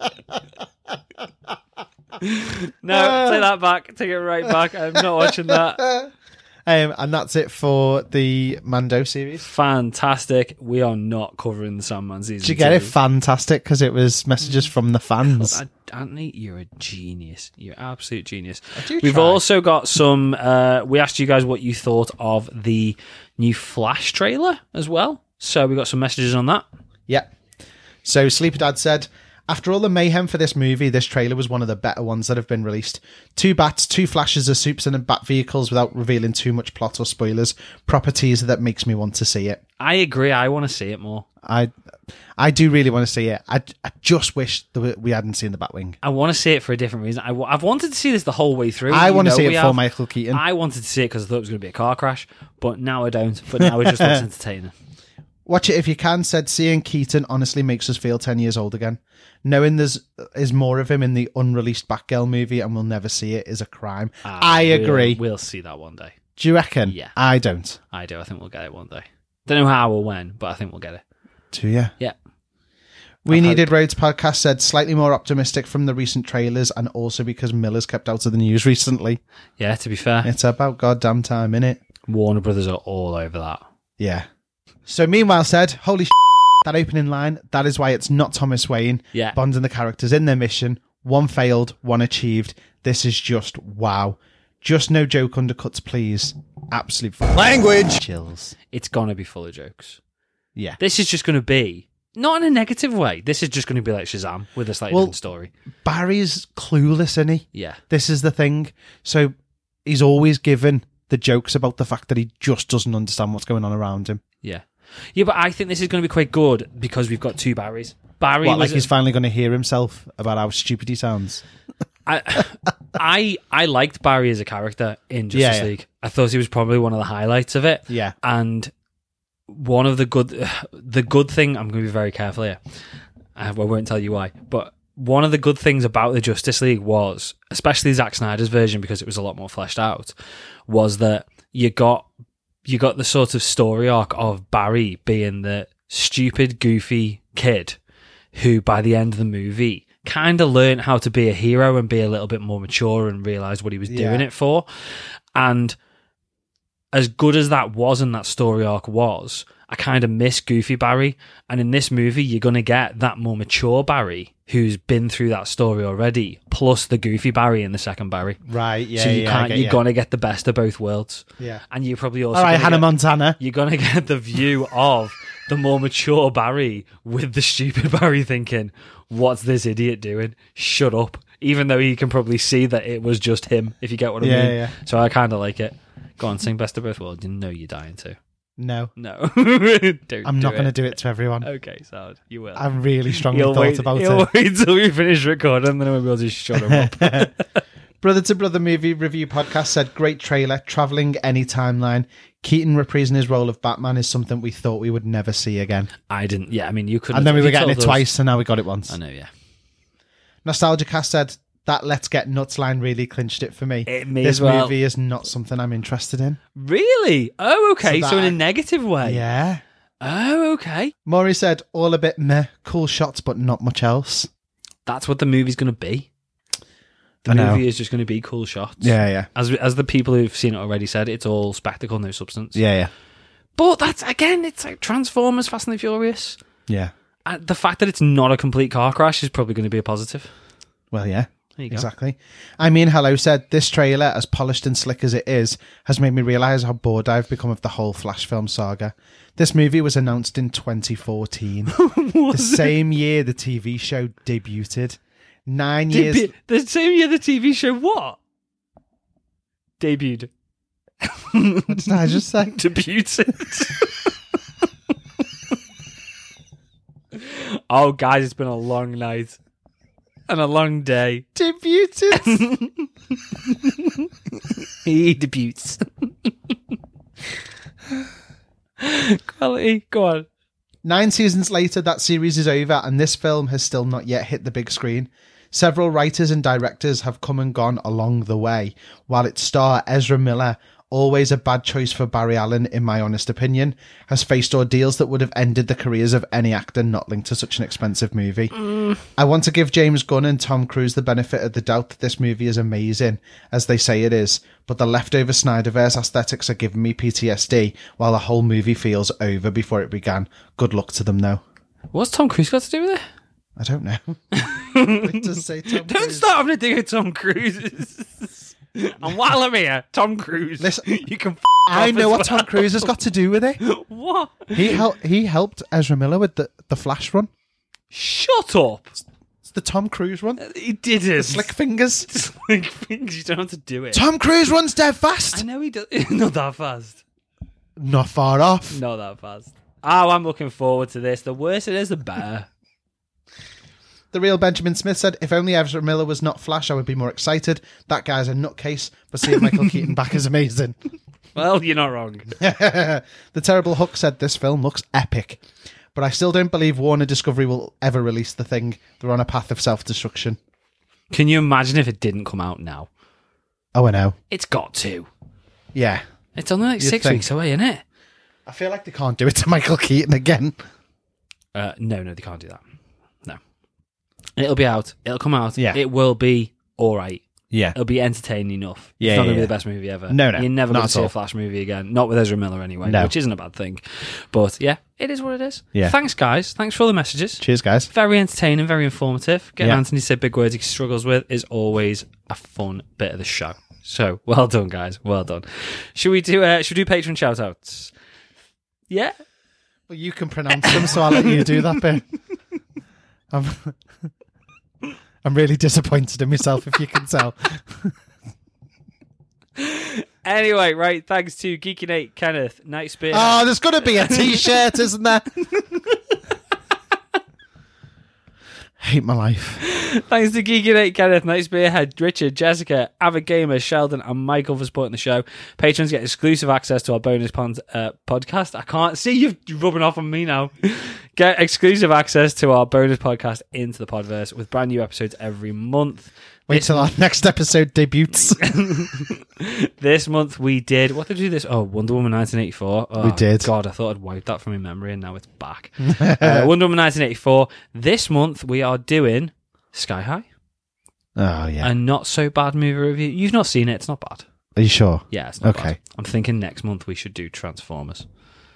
No, take that back. Take it right back. I'm not watching that. Um, and that's it for the Mando series. Fantastic. We are not covering the Sandman season. Did you get two. it? Fantastic, because it was messages from the fans. Look, Anthony, you're a genius. You're an absolute genius. I do We've try. also got some. Uh, we asked you guys what you thought of the new Flash trailer as well. So we got some messages on that. Yeah. So Sleeper Dad said, After all the mayhem for this movie, this trailer was one of the better ones that have been released. Two bats, two flashes of soups and bat vehicles without revealing too much plot or spoilers. Proper teaser that makes me want to see it. I agree. I want to see it more. I I do really want to see it. I, I just wish that we hadn't seen the Batwing. I want to see it for a different reason. I, w- I've wanted to see this the whole way through. I You want to know see we it for have. Michael Keaton. I wanted to see it because I thought it was going to be a car crash, but now I don't. But now it just looks entertaining. Watch it if you can, said seeing Keaton honestly makes us feel ten years old again. Knowing there's is more of him in the unreleased Batgirl movie and we'll never see it is a crime. Uh, I agree. We'll, we'll see that one day. Do you reckon? Yeah. I don't. I do. I think we'll get it one day. Don't know how or when, but I think we'll get it. Do you? Yeah. We I've Needed hope. Roads podcast said slightly more optimistic from the recent trailers and also because Miller's kept out of the news recently. Yeah, to be fair, It's about goddamn time, innit? Warner Brothers are all over that. Yeah. So meanwhile said, holy sh**, that opening line, that is why it's not Thomas Wayne. Yeah. Bond and the characters in their mission. One failed, one achieved. This is just wow. Just no joke undercuts, please. Absolute language. Chills. It's going to be full of jokes. Yeah. This is just going to be, not in a negative way, this is just going to be like Shazam with a slightly Well- different story. Barry's clueless, isn't he? Yeah. This is the thing. So he's always given the jokes about the fact that he just doesn't understand what's going on around him. Yeah. Yeah, but I think this is going to be quite good because we've got two Barrys. Barry What, was like he's finally going to hear himself about how stupid he sounds? I, I I liked Barry as a character in Justice Yeah, yeah. League. I thought he was probably one of the highlights of it. Yeah. And one of the good the good thing, I'm going to be very careful here. I won't tell you why, but one of the good things about the Justice League was, especially Zack Snyder's version because it was a lot more fleshed out, was that you got you got the sort of story arc of Barry being the stupid, goofy kid who, by the end of the movie, kind of learned how to be a hero and be a little bit more mature and realised what he was Yeah. doing it for. And as good as that was and that story arc was, I kind of miss Goofy Barry. And in this movie, you're going to get that more mature Barry who's been through that story already, plus the Goofy Barry in the second Barry. Right, yeah, so you yeah, I can't, get you're you. going to get the best of both worlds. Yeah. And you probably also All right, gonna Hannah get- Montana. you're going to get the view of the more mature Barry with the stupid Barry thinking, what's this idiot doing? Shut up. Even though he can probably see that it was just him, if you get what I Yeah, mean. yeah. So I kind of like it. Go on, sing Best of Both Worlds. You know you're dying to. No. No. Don't I'm do not going to it. do it to everyone. Okay, so you will. I really strongly You'll thought wait, about you'll it. wait until we finish recording, and then we'll be able to shut him up. Brother to Brother Movie Review Podcast said, great trailer, travelling any timeline. Keaton reprising his role of Batman is something we thought we would never see again. I didn't. Yeah, I mean, you couldn't. And then we you were getting told it us- twice, and now we got it once. I know, yeah. Nostalgia Cast said, that Let's Get Nuts line really clinched it for me. It may this as well. movie is not something I'm interested in. Really? Oh, okay. So So, in that- a negative way. Yeah. Oh, okay. Maury said, all a bit meh, cool shots, but not much else. That's what the movie's going to be. The I know. movie is just going to be cool shots. Yeah, yeah. As as the people who've seen it already said, it's all spectacle, no substance. Yeah, yeah. But that's, again, it's like Transformers, Fast and the Furious. Yeah. Uh, the fact that it's not a complete car crash is probably going to be a positive. Well, yeah. There you go. Exactly. I mean, Hello said, this trailer, as polished and slick as it is, has made me realise how bored I've become of the whole Flash film saga. This movie was announced in twenty fourteen. the same year the T V show debuted. Nine years... Debu- the same year the T V show what? Debuted. What did I just say? Debuted. Oh, guys, it's been a long night. And a long day. Debuted? He debuts. Quality. Go on. Nine seasons later, that series is over, and this film has still not yet hit the big screen. Several writers and directors have come and gone along the way, while its star, Ezra Miller, always a bad choice for Barry Allen in my honest opinion, has faced ordeals that would have ended the careers of any actor not linked to such an expensive movie. Mm. I want to give James Gunn and Tom Cruise the benefit of the doubt that this movie is amazing, as they say it is, but the leftover Snyderverse aesthetics are giving me P T S D, while the whole movie feels over before it began. Good luck to them, though. What's Tom Cruise got to do with it? I don't know. It does say Tom Don't Cruise. start having a dig at Tom Cruise. And while I'm here, Tom Cruise, Listen, you can f- I off know as what well. Tom Cruise has got to do with it. What? He hel- he helped Ezra Miller with the, the Flash run. Shut up. the Tom Cruise run. He didn't. Slick fingers. Slick fingers. You don't have to do it. Tom Cruise runs dead fast. I know he does. Not that fast. Not far off. Not that fast. Oh, I'm looking forward to this. The worse it is, the better. The real Benjamin Smith said, if only Ezra Miller was not Flash, I would be more excited. That guy's a nutcase, but seeing Michael Keaton back is amazing. Well, you're not wrong. The Terrible Hook said, this film looks epic, but I still don't believe Warner Discovery will ever release the thing. They're on a path of self-destruction. Can you imagine if it didn't come out now? Oh, I know. It's got to. Yeah. It's only like You'd six think. weeks away, isn't it? I feel like they can't do it to Michael Keaton again. Uh, no, no, they can't do that. No. It'll be out. It'll come out. Yeah. It will be all right. Yeah. It'll be entertaining enough. Yeah, it's not yeah, going to be yeah. the best movie ever. No, no, You're never not going to at see all. a Flash movie again. Not with Ezra Miller anyway, No. which isn't a bad thing. But yeah, it is what it is. Yeah. Thanks, guys. Thanks for all the messages. Cheers, guys. Very entertaining, very informative. Getting Yeah. Anthony to say big words he struggles with is always a fun bit of the show. So, well done, guys. Well done. Should we do uh, should we do patron shout-outs? Yeah? Well, you can pronounce them, so I'll let you do that bit. I'm, I'm really disappointed in myself, if you can tell. Anyway, right, thanks to Geeky Nate, Kenneth, Night Spear. Oh, there's going to be a T-shirt, isn't there? Hate my life. Thanks to Geeky Nate, Kenneth, Night Spearhead, Richard, Jessica, Avid Gamer, Sheldon, and Michael for supporting the show. Patrons get exclusive access to our bonus pond, uh, podcast. I can't see you rubbing off on me now. Get exclusive access to our bonus podcast Into the Podverse with brand new episodes every month. Wait till our next episode debuts. This month we did... What did we do this? Oh, Wonder Woman nineteen eighty-four. Oh, We did. God, I thought I'd wiped that from my memory and now it's back. uh, Wonder Woman nineteen eighty-four. This month we are doing Sky High. Oh, yeah. A not so bad movie review. You've not seen it. It's not bad. Are you sure? Yeah, it's not Okay. bad. I'm thinking next month we should do Transformers.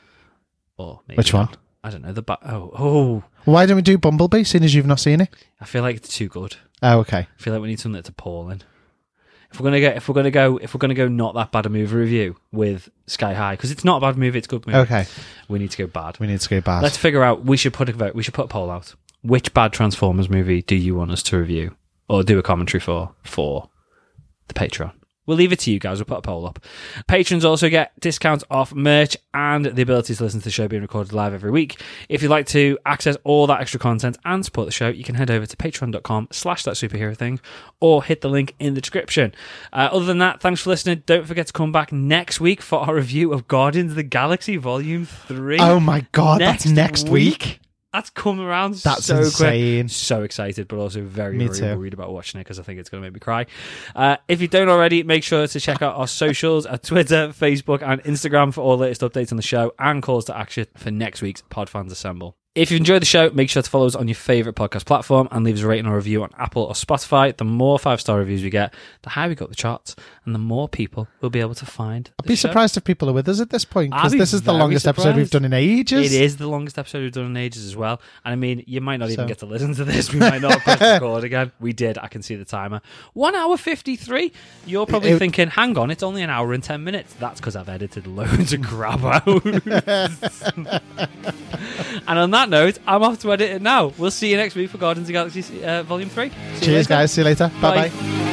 Or maybe Which one? not. I don't know. The ba- Oh, oh. Why don't we do Bumblebee, seeing as you've not seen it? I feel like it's too good. Oh, okay. I feel like we need something that's appalling. If we're gonna go, if we're gonna go, if we're gonna go, not that bad a movie review with Sky High, because it's not a bad movie, it's a good movie. Okay. We need to go bad. We need to go bad. Let's figure out. We should put a vote. We should put a poll out. Which bad Transformers movie do you want us to review or do a commentary for for the Patreon? We'll leave it to you guys. We'll put a poll up. Patrons also get discounts off merch and the ability to listen to the show being recorded live every week. If you'd like to access all that extra content and support the show, you can head over to patreon.com slash that superhero thing or hit the link in the description. Uh, other than that, thanks for listening. Don't forget to come back next week for our review of Guardians of the Galaxy Volume three. Oh, my God. Next that's next week. week. That's come around That's so insane. quick. So excited, but also very, Me very too. worried about watching it because I think it's going to make me cry. Uh, if you don't already, make sure to check out our socials at Twitter, Facebook, and Instagram for all the latest updates on the show and calls to action for next week's Podfans Assemble. If you enjoyed the show, make sure to follow us on your favourite podcast platform and leave us a rating or review on Apple or Spotify. The more five-star reviews we get, the higher we go up the charts, and the more people will be able to find I'd the be show. surprised if people are with us at this point, I'd because be this is the very longest episode we've surprised. done in ages. It is the longest episode we've done in ages as well. And I mean, you might not even So- get to listen to this. We might not press record again. We did. I can see the timer. One hour fifty-three. You're probably It- thinking, hang on, it's only an hour and ten minutes. That's because I've edited loads of crap out. And on that note, I'm off to edit it now. We'll see you next week for Guardians of the Galaxy uh, Volume three. See you Cheers, later. guys. See you later. Bye. Bye-bye.